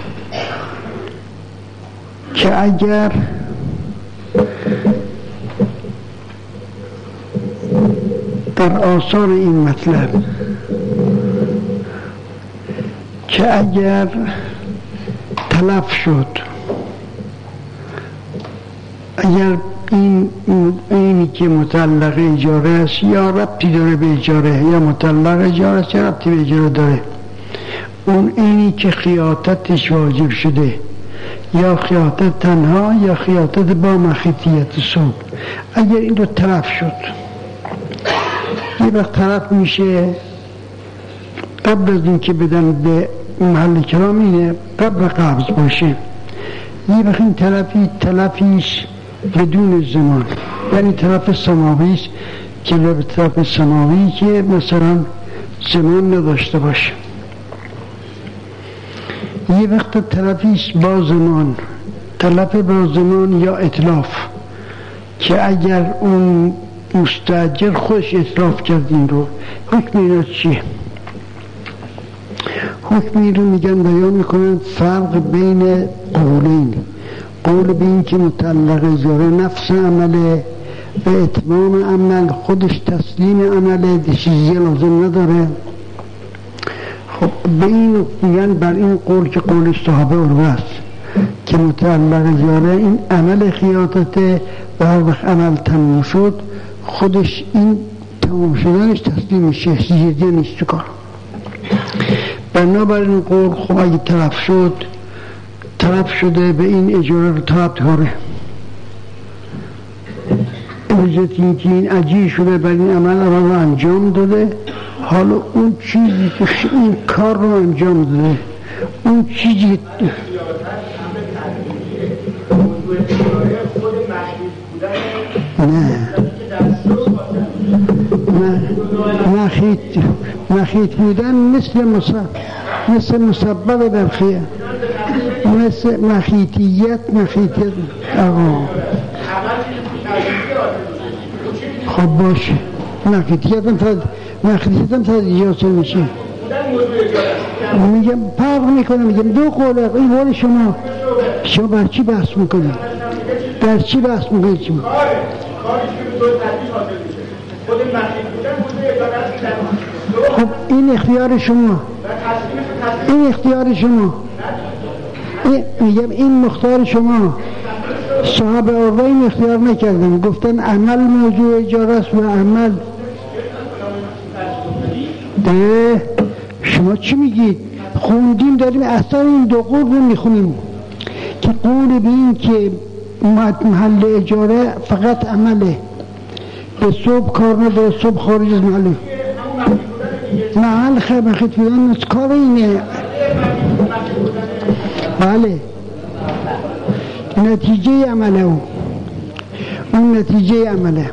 که اگر در آثار این مطلب که اگر تلف شد، اگر اینی که متعلق اجاره است یا ربطی داره به اجاره، یا متعلق اجاره است یا ربطی به اجاره داره، اون اینی که خیاطتش واجب شده یا خیاطت تنها یا خیاطت با مخیطیت صوب، اگر این رو تلف شد، یه وقت تلف میشه قبل از این که بدن به محل کلام اینه قبل قبض باشه. یه وقت این تلفیش بدون زمان، یعنی طرف سماویش که به طرف سماوی که مثلا زمان نداشته باشه. یه وقت طرفیش با زمان، تلف با زمان یا اتلاف، که اگر اون مستاجر خودش اتلاف کرد این رو، حکم اینا چیه؟ حکم این رو میگن بیان میکنن فرق بین قولین. قول به این که متعلق اجاره نفس عمله به اتمام عمل، خودش تسلیم عمله، چیزی لازم نداره. خب به این میگن بر این قول که قول صحابه عروه است که متعلق اجاره این عمل خیاطته و هر وقت عمل تموم شد خودش این تمام شدنش تسلیم میشه، چیزی نیست تو کار. بنابراین قول خب اگه طلب شده به این اجاره رو طلب داره، وجود این که این اجیر شده بر این عمل رو انجام داده، حالا اون چیزی که این کار رو انجام داده، اون چیزی مخیط بودن مثل مسبب برخیه، مثل مخیطیت آقا. خب باشه، مخیطیت هم تا اجازه میشه. میگم فرق میکنه، میگم دو قوله. این قول شما بر چی بحث میکنی؟ در چی بحث میکنی؟ کاری که به طور تدریج حاصل میشه خود مخیط بودن. خب این اختیار شما، این اختیار شما، میگم این مختار شما. صحابه عروه این اختیار نکردن، گفتن عمل موضوع اجاره است و عمل. شما چی میگید؟ خوندیم داریم اصلا این دو قول رو میخونیم که قول به این که محل اجاره فقط عمله، به صبح کار نداره، صبح خارج از محله. محل خیلی بودن کار اینه. بله، نتیجه عمله، اون نتیجه عمله،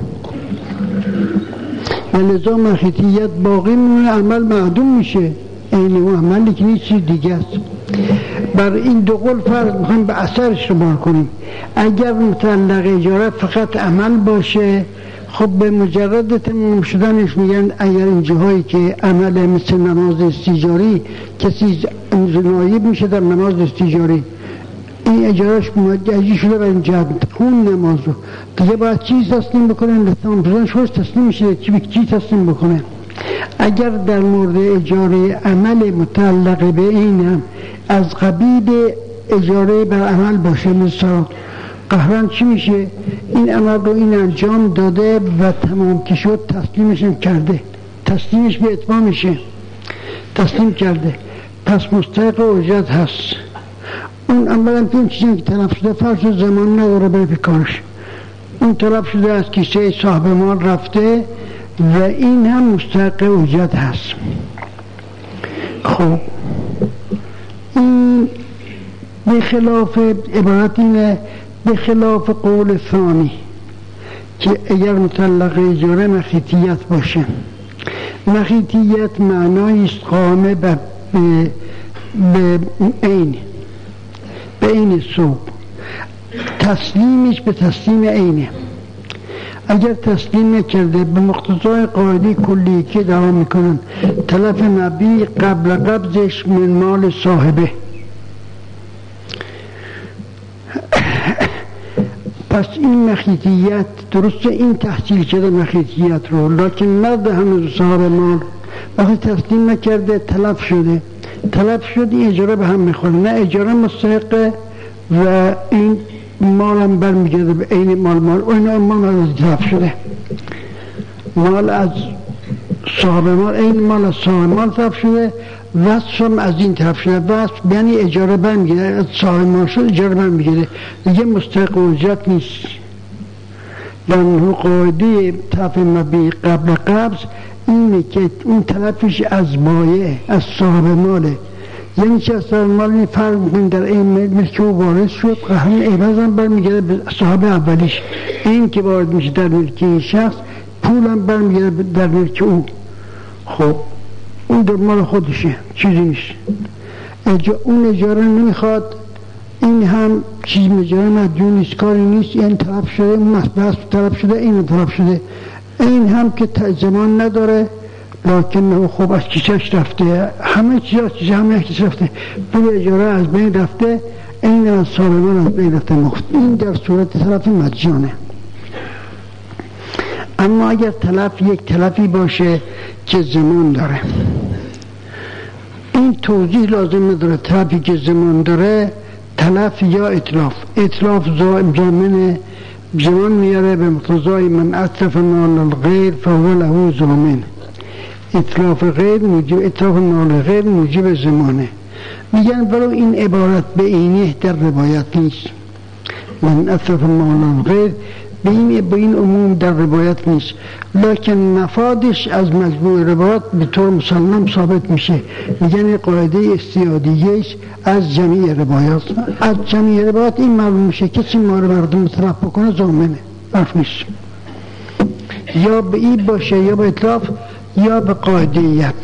ولذا مخیطیت باقی میمونه، عمل معدوم میشه. این اون عملی که نیست چیز دیگه است. بر این دو قول فرض میخوایم به اثرش رو بار کنیم. اگر متعلق اجاره فقط عمل باشه، خب به مجرد تمام شدنش میگن اگر این جاهایی که عمل مثل نماز استیجاری کسی نایب میشه در نماز استیجاری، این اجارش مجازی شده و این جهت اون نماز رو دیگه باید چیز تسلیم بکنه، لطفاً بزن شوش تسلیم میشه چی تسلیم بکنه. اگر در مورد اجاره عمل متعلق به این هم از قبیل اجاره بر عمل باشه، مثلا قهران چی میشه؟ این عمل رو این انجام داده و تمام که شد تسلیمش هم کرده، تسلیمش به اتمام میشه، تسلیم کرده، پس مستحق اجرت هست. اون عمل هم که اون چیزی که طلب شده فرض زمان نداره بره بکارش، اون طلب شده از کیسه صاحب مال رفته و این هم مستحق اجرت هست. خب این به خلاف عبارت اینه، به خلاف قول ثانی که اگر متعلق اجاره مخیطیت باشه، مخیطیت معنایی است قائم به عین، به عین صوب، تسلیمش به تسلیم عینه. اگر تسلیم نکرده به مقتضای قاعده کلی که دعوا میکنن تلف مبیع قبل قبضش من مال صاحبه، پس این مخیطیت درسته، این تحصیل شده مخیطیت رو، لکن مرد هنوز صاحب مال وقتی تسلیم نکرده تلف شده، تلف شد این اجاره به هم میخوره، نه اجاره مستحقه و این مال هم برمیگرده به این مال و این مال از تلف شده، مال از صاحب مال، این مال از صاحب مال تلف شده، وصف هم از این طرف شده، وصف یعنی اجاره برمیگرده، از صاحب مال شد اجاره برمیگرده، دیگه مستحق اجرت نیست. لانه قاعده تلف مبیع قبل قبض اینه که اون طرفش از مایه، از صاحب ماله، یعنی چه از صاحب مال این فرق میکنه در این ملک او وارد شد همین عوض هم برمیگرده به صاحب اولیش، این که وارد میشه در ملک این شخص پول هم برمیگرده در ملک او. خب اون در مال خودشه، چیزی نیست، اون اجاره نمیخواد، این هم چیز اجاره مدیون نیست، کاری نیست، این طرف شده، اون مصبح طرف شده، این طرف شده، این هم که زمان نداره لکن خب از کیسش رفته، همه چیز همه کیسش رفته، پول اجاره از بین رفته، این از صاحبان از بین رفته مفت، این در صورت طرف مجانه. اما اگر طرف یک طرفی باشه که زمان داره، این توضیح لازم نداره، طرفی که زمان داره تلف یا اتلاف، اتلاف زامن زمان میاره به مقتضای من اتلف مال الغیر فهو له ضامن، اتلاف غیر موجب، اتلاف مال غیر موجب زمانه. میگن ولو این عبارت به اینه در روایت نیست، من اتلف مال الغیر به این عموم در روایت نیست، لکن مفادش از مجموع روایت به طور مسلم ثابت میشه. میگن قاعده استیادیهش از جمعی روایات، از جمعی روایات این معلوم میشه کسی مردم طرف بکنه ضامنه، حرف نیست، یا به این باشه یا به اطلاف یا به قاعدیت.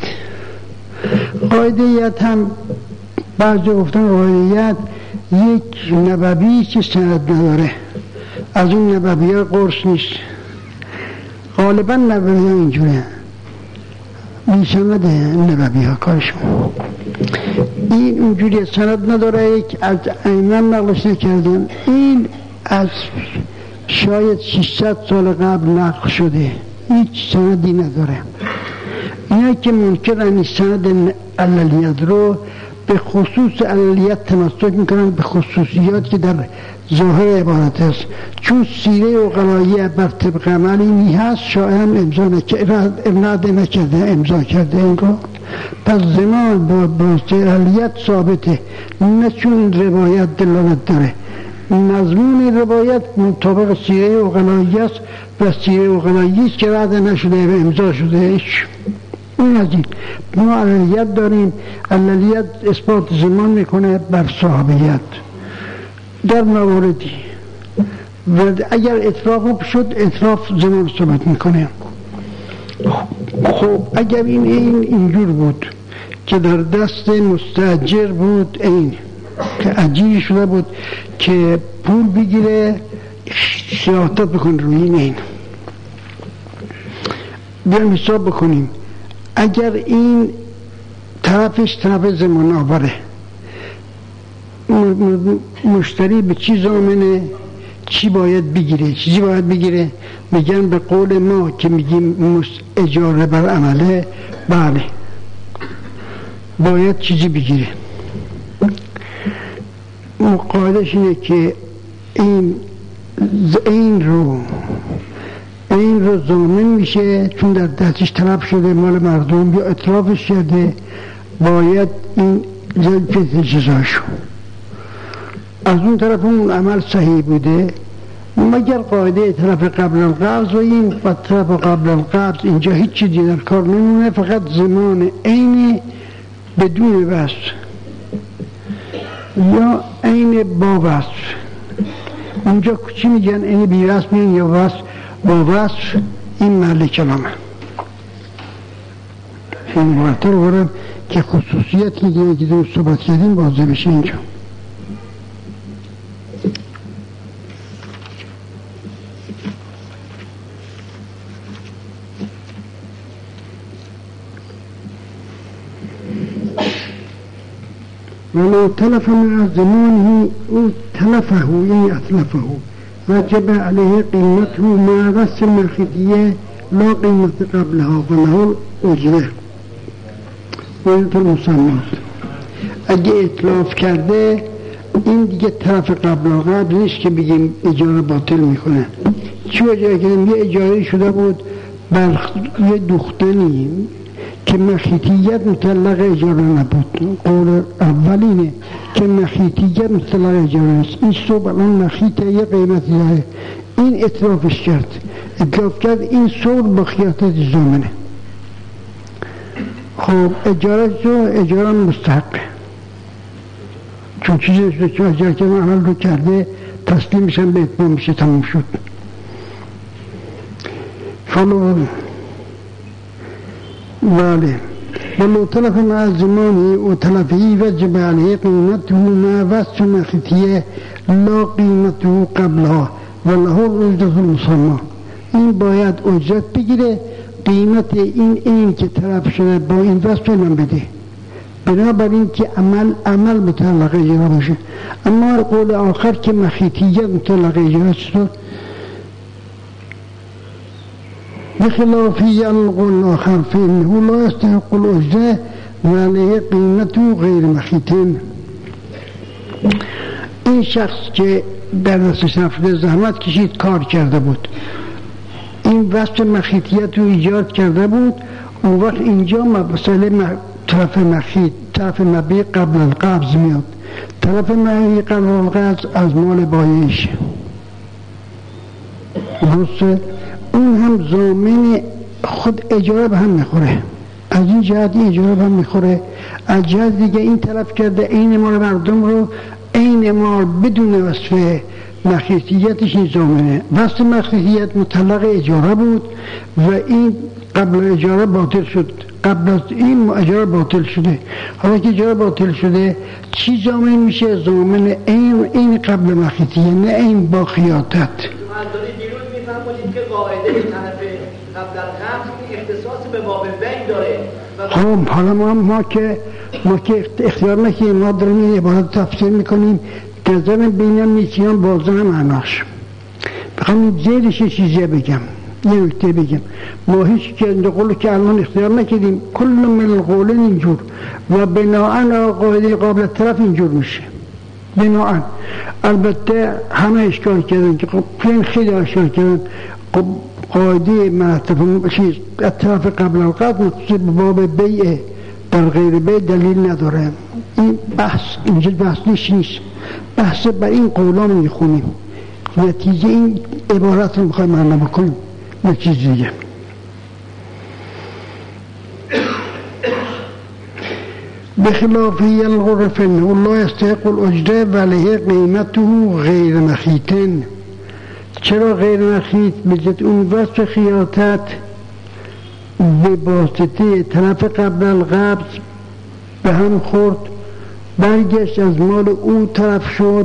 قاعدیت هم بعضی گفتن قاعدیت یک نبوی که سند نداره، از اون نبوی ها قرص نیست، غالبا نبوی ها اینجوره میسنده نبوی ها کارشون، این اونجوری سند نداره، یک از ایمان نقلش نکردن، این از شاید 600 سال قبل نقل شده، هیچ سندی نداره. اینا که منکرن این سند علیت رو به خصوص علیت تمسک میکنن، به خصوصیات که در ظاهر عبارت است، چون سیره اقلاییه بر طبق عملی هست شاید امضا نکرده، امضا کرده این رو، پس زمان با علیت ثابته، نه چون روایت دلالت داره، مضمون روایت مطابق سیره اقلاییه است و سیره اقلاییه است که رد نشده و امضا شده. این از این ما علیت داریم، علیت اثبات زمان میکنه بر صحابیت در مواردی، و اگر اطلاق شد اطلاق زمان ثابت میکنه. خب اگر این اینجور بود که در دست مستاجر بود این که اجیر شده بود که پول بگیره شهادت بکن روی این. بیایم حساب بکنیم اگر این طرفش طرف زمان آوره مشتری به چی ضامنه چی باید بگیره چیزی باید بگیره میگن به قول ما که میگیم اجاره بر عمله بله باید چیزی بگیره. قاعدش اینه که این رو ضامن میشه چون در دستش طلب شده مال مردم یا اطرافش شده باید این جلفت جزاشو. از اون طرف اون عمل صحیح بوده مگر قاعده طرف قبل القبض و این طرف قبل القبض اینجا هیچ چیزی در کار نمونه فقط زمان عین بدون وصف یا عین با وصف. اونجا چی میگن عین بی وصف یا وصف با وصف این محل کلامه. این مرتب برم که خصوصیت میگه که دو صحبت کردیم واضح بشه اینجا. ولو تلف مع زمانه او تلفه يعني أتلفه وجب عليه قيمته مع رأس المخيطية لا قيمة قبلها وله الأجرة وينت المسمات. اگه اطلاف کرده این دیگه طرف قبل القبض نیست که بگیم اجاره باطل میکنه. چی وجه کردیم؟ یه اجاره شده بود بر یه دختنی که مخیطیت مطلق اجاره نبود. قول اولینه که مخیطیت مطلق اجاره نیست. این صبح الان مخیطه یه قیمتی داره این اطلافش کرد این صبح با خیاطت زامنه. خب اجاره مستحقه چون چیزی که اجاره که عمل رو کرده تسلیم میشن به اتمام میشه تموم شد. فلو بله ولو تلف مع زمانه وتلفه وجب عليه قيمته ما وصف مخيطية لا قيمته قبلها وله الأجرة المسمى. این باید اجرت بگیره قیمت این که طرف شده با این وصف من بده بنابراین که عمل مطلق اجاره باشه. اما قول آخر که مخیطیت مطلق اجاره شد بخلاف القول الآخر فإنه لا يستحق الأجرة وعليه قيمته غير مخيطين. این شخص که در دستش رفته زحمت کشید کار کرده بود این وصف مخیطیت رو ایجاد کرده بود اون وقت اینجا مسئله طرف مخیط طرف مبیع قبل القبض میاد. طرف مبیع قبل القبض از مال بایعش درسته اون هم ضامن خود اجاره به هم میخوره از این جهت اجاره به هم میخوره از جهت دیگه این طرف کرده این مال مردم رو این مال بدون وصف مخیطیتش این ضامنه. وصف مخیطیت مطلق اجاره بود و این قبل اجاره باطل شد قبل از این اجاره باطل شده. حالا که اجاره باطل شده چی ضامن میشه؟ ضامن این قبل مخیطیه نه این با خیاطت. که قاعده طرف قبل القبض اختصاص به باب بین داره. خب حالا ما که اختیار نکنیم ما داریم این عبارت تفسیر میکنیم نظرم بینم نیچیان بازن معناش بخوام زیرش چیزی بگم یه نکته بگم ما هیچ که قولو که الان اختیار نکردیم کل من القولن اینجور و بناعن قاعده قابل طرف اینجور میشه بناعن. البته همه اشکال کردن که خیلی اشکال کردن قاعده مرتب چیز طرف قبل القبض مخصوص به باب بیعه در غیر بیع دلیل نداره. این بحث اینجا بحث نیست بحث بر این قولان میخونیم نتیجه این عبارت رو میخوایم معنا بکنیم نه چیز دیگه. بخلاف الغرف انه لا يستحق الاجره وعليه قيمته غیر مخیطن. چرا غیر مخیط؟ بجد اون وصف خیاطت به واسطه طرف قبل القبض به هم خورد، برگشت از مال او طرف شد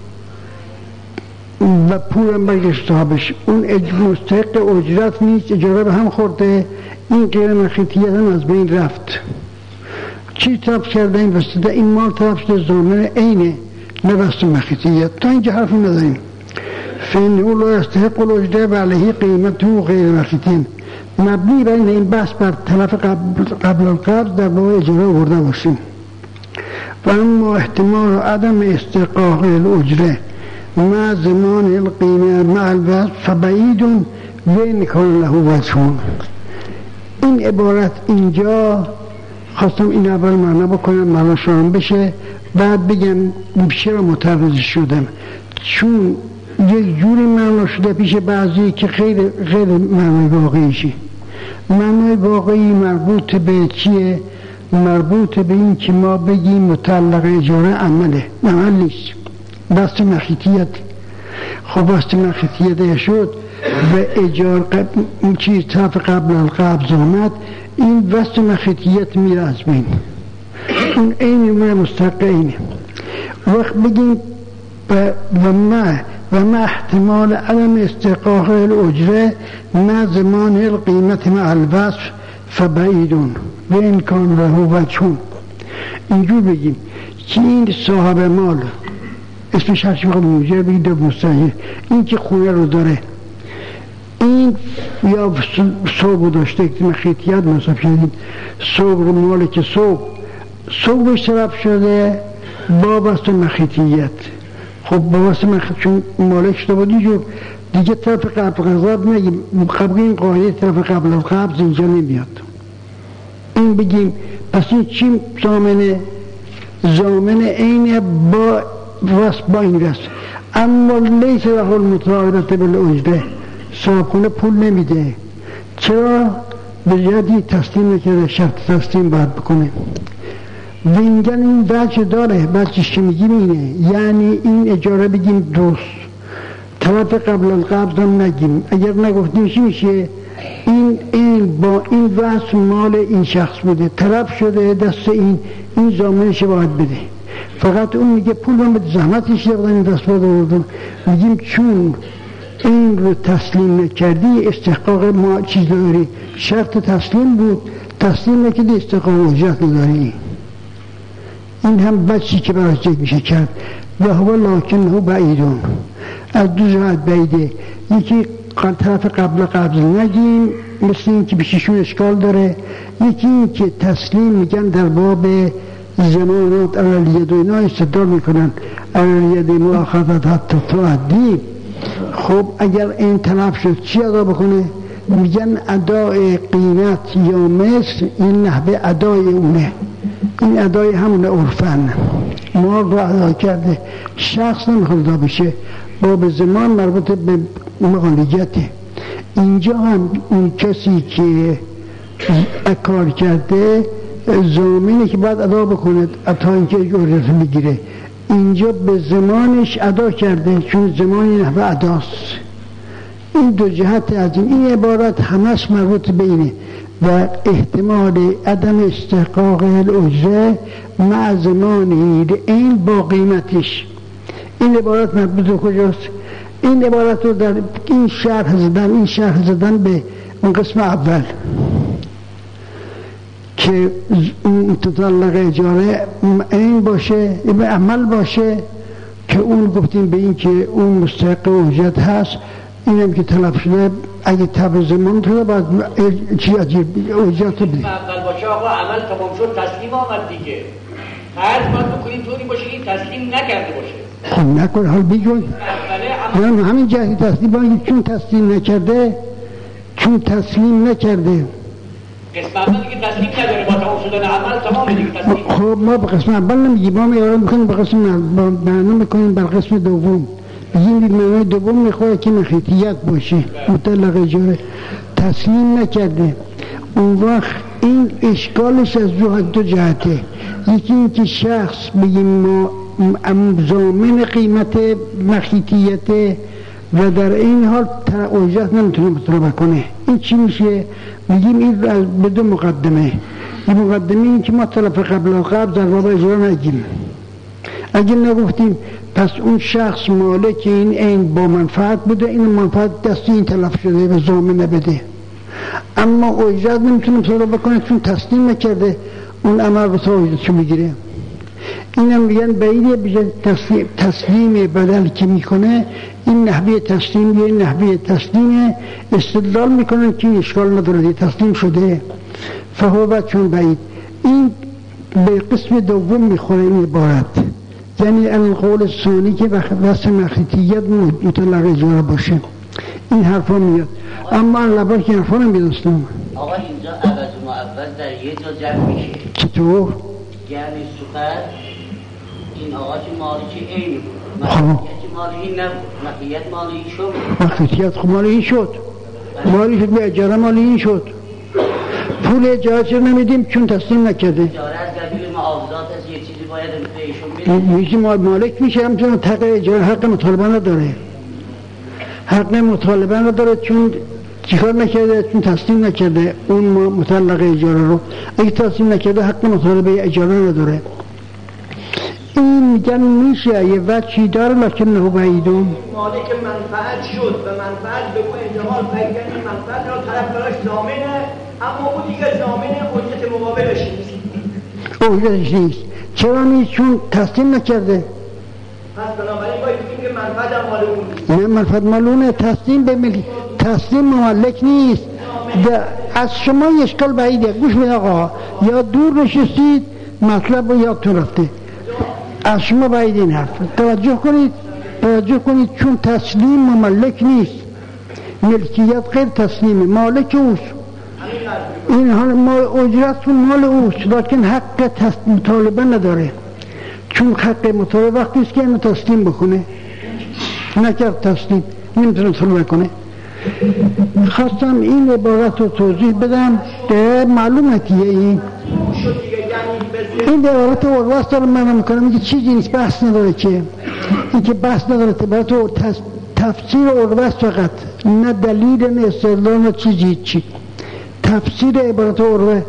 و پولم برگشت صاحبش. اون مستحق اجرت نیست، اجاره به هم خورده، این غیر مخیطیت هم از بین رفت. چی طرف کرده این وسیده؟ این مال طرف شده ضامن عینه، نه وسط مخیطیت. تا اینجا حرفی نداریم. فإنه لا يستحق الأجرة وعليه قیمته غیر مخیطین. مبنی بر این بحث بر طرف قبل القبض در باب اجاره آورده باشیم. و اما احتمال عدم استحقاق الاجره مع زمان القیمه مع الوصف فبعید وین کان له وجهون. این عبارت اینجا خواستم این اول معنا بکنم، معنا شام بشه، بعد بگم چرا متعرض شدم. چون یک جوری معنا شده پیش بعضی که غیر معنای واقعیشه. معنای واقعی مربوط به چیه؟ مربوط به این که ما بگیم متعلق اجاره عمل نیست، بسط مخیطیت. خب بسط مخیطیت شد و اجاره چیز طرف قبل القبض آمد، این بسط مخیطیت میره از بین، اون این مستحق اینه. وقت بگیم و ما احتمال عدم استحقاق الاجره مع زمان القیمت مع الوصف فبعیدون و این کان له وجهون. اینجور بگیم که این صاحب مال اسمش هرچی بخواد موجه بگید مستحقه، این که خونه رو داره، این یا صوب داشته که مخیطیت مصرف شدید، صوب رو ماله که صوبش طرف شده با بست مخیطیت. خب با بست مخیطیت چون مالک شده بود دیگه طرف قبل قبض نگیم، قبل این قاعده طرف قبل قبض اینجا نمیاد. این بگیم پس این چی ضامن عین با وصف با این وصف، اما لیس له المطالبه بالاجره، صاحبخونه پول نمیده. چرا؟ به جدی تسلیم نکرده، شرط تسلیم باید بکنه. وینگن این وجه داره، وجهش که میگیم اینه، یعنی این اجاره بگیم دوست، طرف قبل القبض هم نگیم. اگر نگفتیم چی میشه؟ این با این وصف مال این شخص بوده، طرف شده دست این ضامنش باید بده. فقط اون میگه پول من به زحمتش دادم این دست باید آوردم. میگیم چون این رو تسلیم نکردی استحقاق ما چیز داری، شرط تسلیم بود، تسلیم نکردی استحقاق اجرت نداری. این هم بچی که براش جگ میشه کرد. و هو لکنه بعیدون، از دو جهت بعیده. یکی طرف قبل قبض نگیم، مثل این که پیششون اشکال داره. یکی این که تسلیم میگن در باب زمانات اولیت و اینا استدلال میکنن، اولیت مؤاخذت حتی تعدی. خب اگر این طرف شد چی ادا بکنه؟ میگن ادای قیمت یا مثل، این نحوه ادای اونه، این ادای همونه عرفن مال رو ادا کرده، شخص نمیخواد ادا بشه، باب زمان مربوط به مغانیجته. اینجا هم اون کسی که کار کرده ضامنه که باید ادا بکنه تا اینکه اجرت بگیره. اینجا به زمانش ادا کرده چون زمانی نحوه اداست. این دو جهت از این عبارت همش مربوط به اینه. و احتمال عدم استحقاق الاجره مع زمانی این با قیمتش. این عبارت مربوط به کجاست؟ این عبارت رو در این شرح زدن به اون قسم اول که متعلق اجاره این باشه، به عمل باشه، که اون گفتیم به این که اون مستحق اجرت هست. اینم که طلب شده اگه تبع زمان تو باید چی اجرت بده. اول باشه آقا عمل تمام شد تسلیم آمد دیگه. هر باید بکنیم طوری باشه این تسلیم نکرده باشه. خب نکن حال بگوی همین جهتی تسلیم باید چون تسلیم نکرده قسم اول دیگه تسلیم نداره، با تمام شدن عمل تمام دیگه تسلیم. خب ما به قسم اول نمیگیم، ما میارم میکنیم به قسم معنا میکنیم بر قسم دوم. بگیم به معنای دوم میخواد که مخیطیت باشه، مطلق اجاره تسلیم نکرده. اون وقت این اشکالش از دو جهته. یکی این که شخص بگیم ما ضامن قیمت مخیطیت و در این حال اجرت نمیتونه مطالبه کنه. این چی میشه؟ میگیم این به دو مقدمه. این مقدمه این که ما طرف قبل و قبل در باب اجاره نگیم. اگه نگفتیم پس اون شخص مالک این با منفعت بوده، این منفعت دستی این تلف شده به ضامن بده، اما اجرت نمیتونه طلب بکنه چون تسلیم نکرده، اون عمل رو تا اجرتشو میگیره. اینم میگن بعیده بجای تسلیم بدل که میکنه، این نحوه تسلیم یه نحوه تسلیم استدلال میکنن که اشکال نداره تسلیم شده، فهو چون بعید. این به قسم دوم میخوره این عبارت، یعنی القول ثانی که وصف مخیطیت مطلق اجاره باشه. این حرفا میاد، اما لبا که حرفا نمیدستم. آقا اینجا عوض و معوض در یه جا جمع میشه. چطور؟ یعنی سوخر این آقا که مالک عینی بود، مخیطیت مالی نبود، مخیطیت مالی شد. مخیطیت خب مالی شد، مالی شد به اجاره مالی شد. پول اجاره چرا نمیدیم؟ چون تسلیم نکرده. اجاره از قبیل معاوضات از یه چیزی باید بهشون بدیم. میشه مالک میشه، همچنان تق اجاره حق مطالبه نداره، حق مطالبه نداره چون چیکار نکرده؟ چون تسلیم نکرده اون مطلق اجاره رو. اگه تسلیم نکرده حق مطالبه اجاره نداره. این میگن میشه یه وجهی داره لکن نه بعیدون. مالک منفعت شد و منفعت به اون احتمال پیدا این منفعت رو طرف براش ضامنه، اما اون دیگه ضامنه حجت مقابلش نیست. حجتش نیست. چرا نیست؟ چون تسلیم نکرده. پس بنابراین باید بگیم که منفعت مال اون نیست. نه منفعت مال اونه، تسلیم به ملک، تسلیم مملک نیست. از شما اشکال بعیده. گوش بید آقا، یا دور نشستید مطلب رو یادتون رفته، از شما بعید این حرف. توجه کنید چون تسلیم مملک نیست، ملکیت غیر تسلیمه، مالک اوست. این حال اجرت مال اوست، لیکن حق مطالبه نداره، چون حق مطالبه وقتی است که اینو تسلیم بکنه، نکرد تسلیم نمیتونه طلب کنه. خواستم این عبارت رو توضیح بدم که معلومتیه. این عبارت اروست دارم من میکنم، میگه چیزی نیست، بحث نداره که این که بحث نداره، عبارت تفسیر اروست فقط، نه دلیل نه استدلال نه چیزی چی. تفسیر عبارت اروست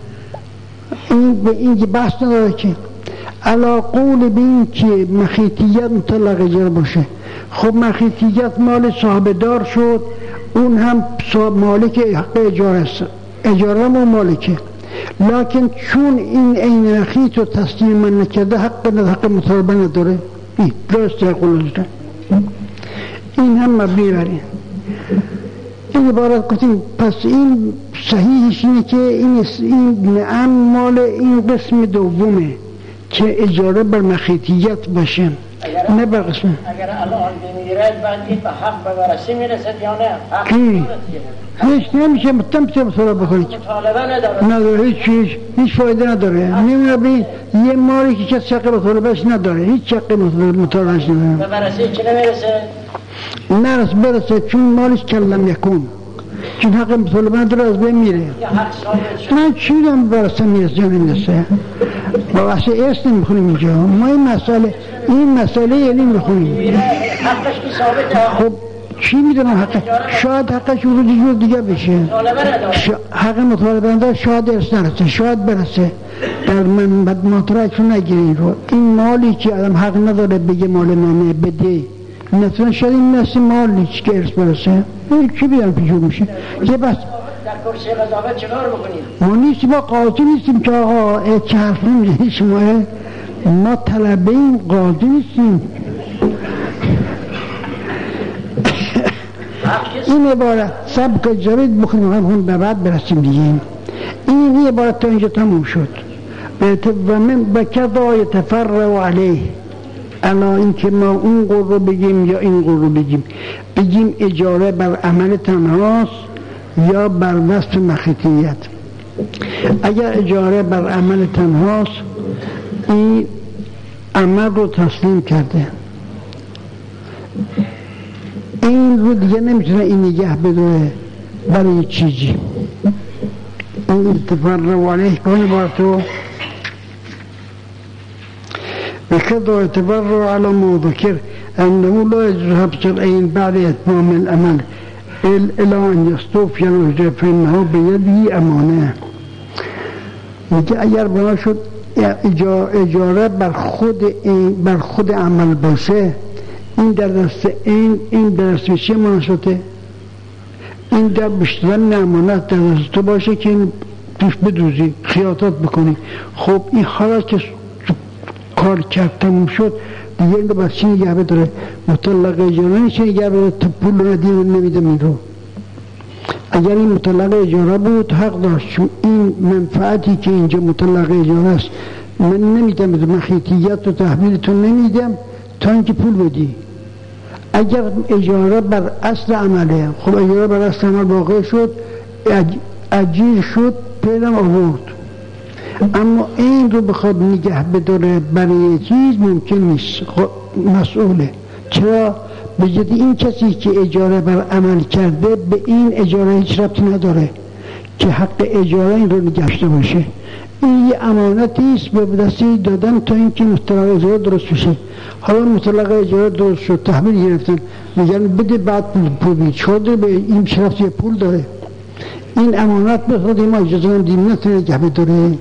این که بحث نداره که علا قول به این که مخیطیت مطلق اجاره باشه. خب مخیطیت مال صاحب دار شد، اون هم مالک حق اجاره است، اجاره هم مالکه، لکن چون این عین مخیط رو تسلیم من نکرده حق مطالبه نداره. این درسته قلوزده. این هم مبنی بر این عبارت گفتیم. پس این صحیحش اینه که این نعم مال این قسم دومه که اجاره بر مخیطیت باشه، نه بر قسم. اگر الان بمیرد بعد این به حق به ورثه میرسد یا نه؟ حق هیچ نمیشه مطالبه بکنید، مطالبه نداره، هیچ فایده نداره. نمیره یه مالی که کسی حق مطالبهش نداره، هیچ حق مطالبهش نداره. به ورثه چه نمیرسه؟ برسه چون مالش کلم یکون، چون حق مطالبه نداره از بین میره. من چی دارم برسه میرسه یا نمیرسه؟ با واسه ارث نمیخونیم اینجا، ما این مسئله یعنی میخونیم. حقش که ثابته. خب چی میدونم حق؟ شاید حقش رو جور دیگه بشه. حق مطالبه نداره، شاید ارث نرسه، شاید برسه. در من بد مطرحشون نگیرین رو. این مالی که آدم حق نداره بگه مال منه بده، نتونه شاید این مثل مالی که ارث برسه. چی بیدن پیشون میشه؟ یه بس در کرسی قضاوت چه کار بکنیم؟ ما نیستیم، ما قاضی نیستیم که آقا چه حرف نمیزنی شما، ما طلبه این قاضی نیستیم. این عبارت سبک اجارید بکنیم هم به بعد برسیم دیگه. این عبارت تا اینجا تموم شد. و من بکذا یتفرع علیه، الا این که ما اون قول رو بگیم یا این قول رو بگیم اجاره بر عمل تنهاست یا بر وصف مخیطیت. اگر اجاره بر عمل تنهاست، این عمل رو تسلیم کرده، این رو دیگه نمیتونه این نگه بداره برای چیزی. این اتفرع علیه کنه بارتو بكذا يتبرع على ما ذكر أنه لا يجوز حبس العين بعد إتمام الأمل إلى أن يستوفي الوجه فإنه بيده أمانة. میگه اگر بنا شد اجاره بر خود عمل باشه، این در دست این در دست چه مناسبته؟ این در بیشترین امانت در دست تو باشه که این توش بدوزی، خیاطت بکنی. خب این حالا که کار کرد تموم شد دیگه این رو بس چی نگه بداره؟ مطلق اجاره نیست نگه بداره تا پول رو نمیدم این رو. اگر این مطلق اجاره بود حق داشت، چون این منفعتی که اینجا مطلق اجاره است من نمیدم، من خیطیت و تحویلتون نمیدم تا اینکه پول بدی. اگر اجاره بر اصل عمله، خب اجاره بر اصل عمل واقع شد، اجیر شد، پیدم آورد، اما این رو بخواد نگه بداره برای چیز ممکن نیست، مسئوله. چرا؟ به جدی این کسی که اجاره بر عمل کرده به این اجاره هیچ ربطی نداره که حق اجاره این رو نگه داشته باشه. این یه امانتی است به دستی دادن تا اینکه مطلق اجاره درست بشه. حالا مطلق اجاره درست شد، تحویل گرفتن، میگن بده بعد پول بید، چرا به این شرف یه پول داره؟ این امانت به خود ما اجازه نمیدیم نتونه نگه بداره.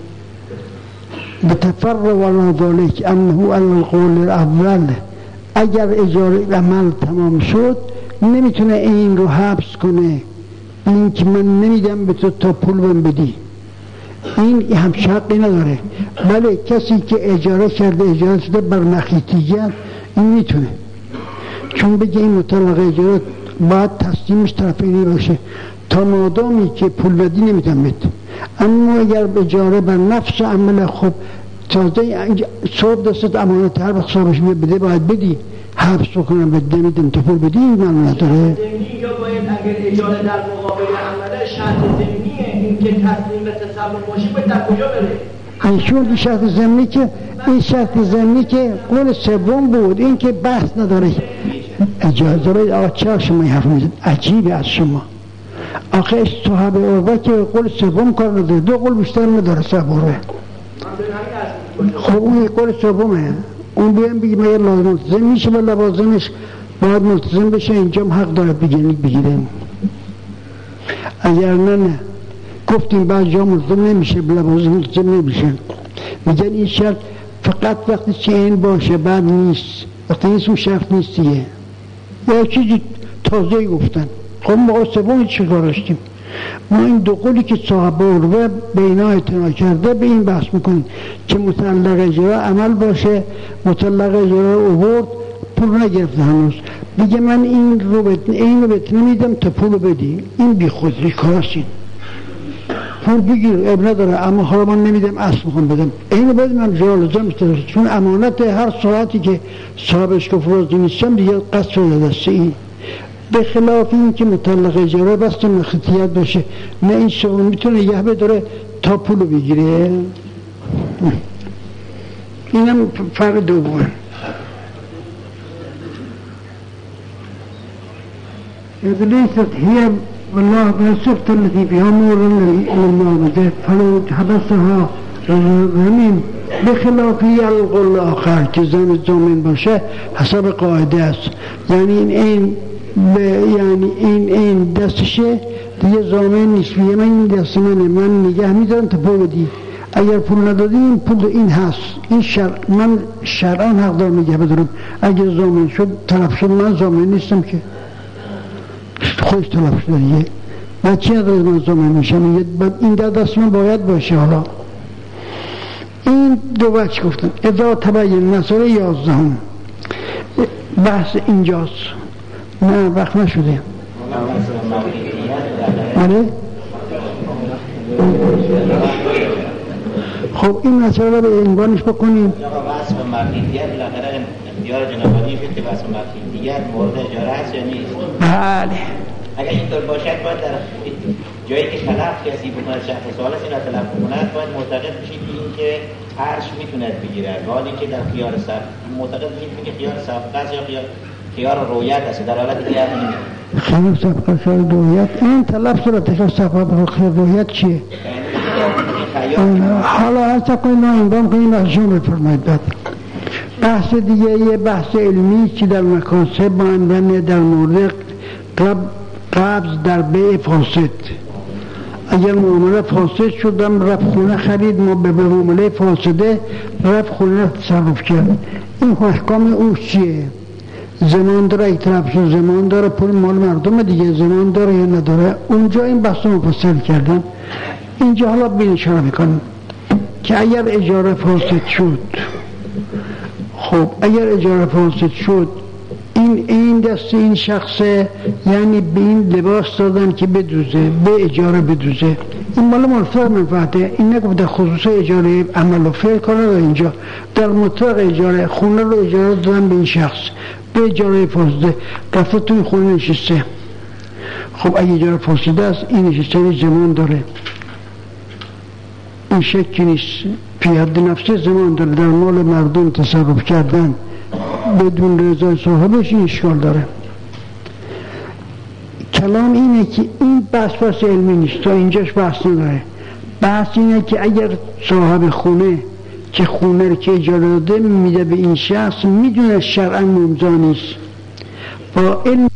بتفر ولا ذلك انه علی القول الاول، اگر اجاره عمل تمام شد نمیتونه این رو حبس کنه، این که من نمیدم به تو تا پول من بدی، این هم حقی نداره. بله کسی که اجاره کرده، اجاره شده بر مخیطیت، این میتونه، چون بگه این مطلق اجاره باید تسلیمش طرفینی باشه، تا مادامی که پول بدی نمیدم بده. اما اگر اجاره بر نفس عمل، خب تازه صاحب دستت امانت هر وقت صاحبش بده باید بدی، حبس بکنم بده نمیدم تا پول بدی، این من نداره. زمینی یا باید اگر اجاره در مقابل عمله شرط زمینیه این که تسلیم به تصمیم باشی باید در کجا بره؟ ایشون این شرط زمینی که قول سوم بود، این که بحث نداره. اجازه باید آقا چرا شما این حرف میزد؟ عجیبه از شما. آخه صاحب عروه که قول سوم کار نداره، دو قول بیشتر نداره صاحب عروه. خب اون قول سومه، اون بیان بگیم اگر لازم ملتزم میشه با لوازمش باید ملتزم بشه، اینجا حق داره بگیریم. اگر نه گفتیم بعض جا ملتزم نمیشه، با لوازم ملتزم نمیشه. میگن این شرط فقط وقتی که این باشه بعد نیست، وقتی نیست اون شرط نیست دیگه. یا چیزی تازه گفتن. خب ما سوم چه کار داشتیم؟ ما این دو قولی که صاحب عروه به اینا اعتنا کرده به این بحث میکنیم که مطلق اجاره عمل باشه، مطلق اجاره اوورد پول نگرفته هنوز، دیگه من این رو بهت نمیدم تا پول بدی، این بی خودی کارستین، پول بگیر اب نداره، اما حالا من نمیدم اصل میخوام بدم، اینو بدم من جا لازم میتونست، چون امانت هر ساعتی که صاحبش گفت راضی نیستم دیگه قصد شده دست این. به خلاف این که مطلق اجاره بست مخیطیت باشه، نه این شما میتونه یه بداره تا پولو بگیره. اینم فرق دومه. ليست هي والله بالصفة التي فيها نور للمعبد فلو حبسها غمين بخلاف القول الآخر که زمین باشه حسب قاعده است، یعنی این دستشه دیگه زامن نیست، میگه من این دست من نگه میدارم تا پول بدی، اگر پول ندادی این پول این هست، این من شرعان حق دارم نگه بدارم، اگر زامن شد طرف شد من زامن نیستم که خوش طرف شد دیگه، من چی ندارم من زامن میشم، این دست من باید باشه. حالا این دو وجه گفتن. اذا تبین مسئله 11 بحث اینجاست. نه وقت نشده. بله؟ خب این مسئله رو به عنوانش بکنیم. وصف مخیطیت بالاخره اختیار جناب عالی شد که وصف مخیطیت مورد اجاره هست یا نیست؟ بله. اگر اینطور باشد باید در جایی که طلب کسی بکند شخص سوال است این را طلب بکند باید معتقد بشید این که عرش میتوند بگیرد، حالی که در خیار صف معتقد بشید که خیار صفقه یا خیار رویت است، در حالت دیگر خیار صفقه خیار رویت، این طلب صورت خیار صفقه خیار رویت چیه؟ حالا هر تقوی نایندام کنیم ازشون بفرمایید. بعد بحث دیگه یه بحث علمی که در مکاسب معندن در مورد قبض در بیع فاسد، اگر معامله فاسد شدم رفت خونه خرید، ما به معامله فاسده رفت خونه تصرف کرد، این احکام او چیه؟ زمان داره، یک طرف زمان داره، پول مال مردم دیگه، زمان داره یا نداره؟ اونجا این بحث رو مفصل کردن. اینجا حالا بین اشاره میکنم که اگر اجاره فاسد شد، خب اگر اجاره فاسد شد، این دست این شخصه، یعنی به این لباس دادن که بدوزه، به اجاره بدوزه، این مال مطلق منفعته. این نگفت در خصوص اجاره عمل و فعل کنه، در اینجا در مطلق اجاره خونه رو اجاره دادن به این شخص به اجاره فاسده، رفت تو این خونه نشسته. خب اگه اجاره فاسده است، این نشسته زمان داره، این شکی نیست، فی حد نفسه زمان داره، در مال مردم تصرف کردن بدون رضای صاحبش این اشکال داره. کلام اینه که این بحث علمی نیست، تا اینجاش بحث نداره. بحث اینه که اگر صاحب خونه که خونه رو که اجاره داده میده به این شخص، میدونه شرعا ممضا نیست، با علم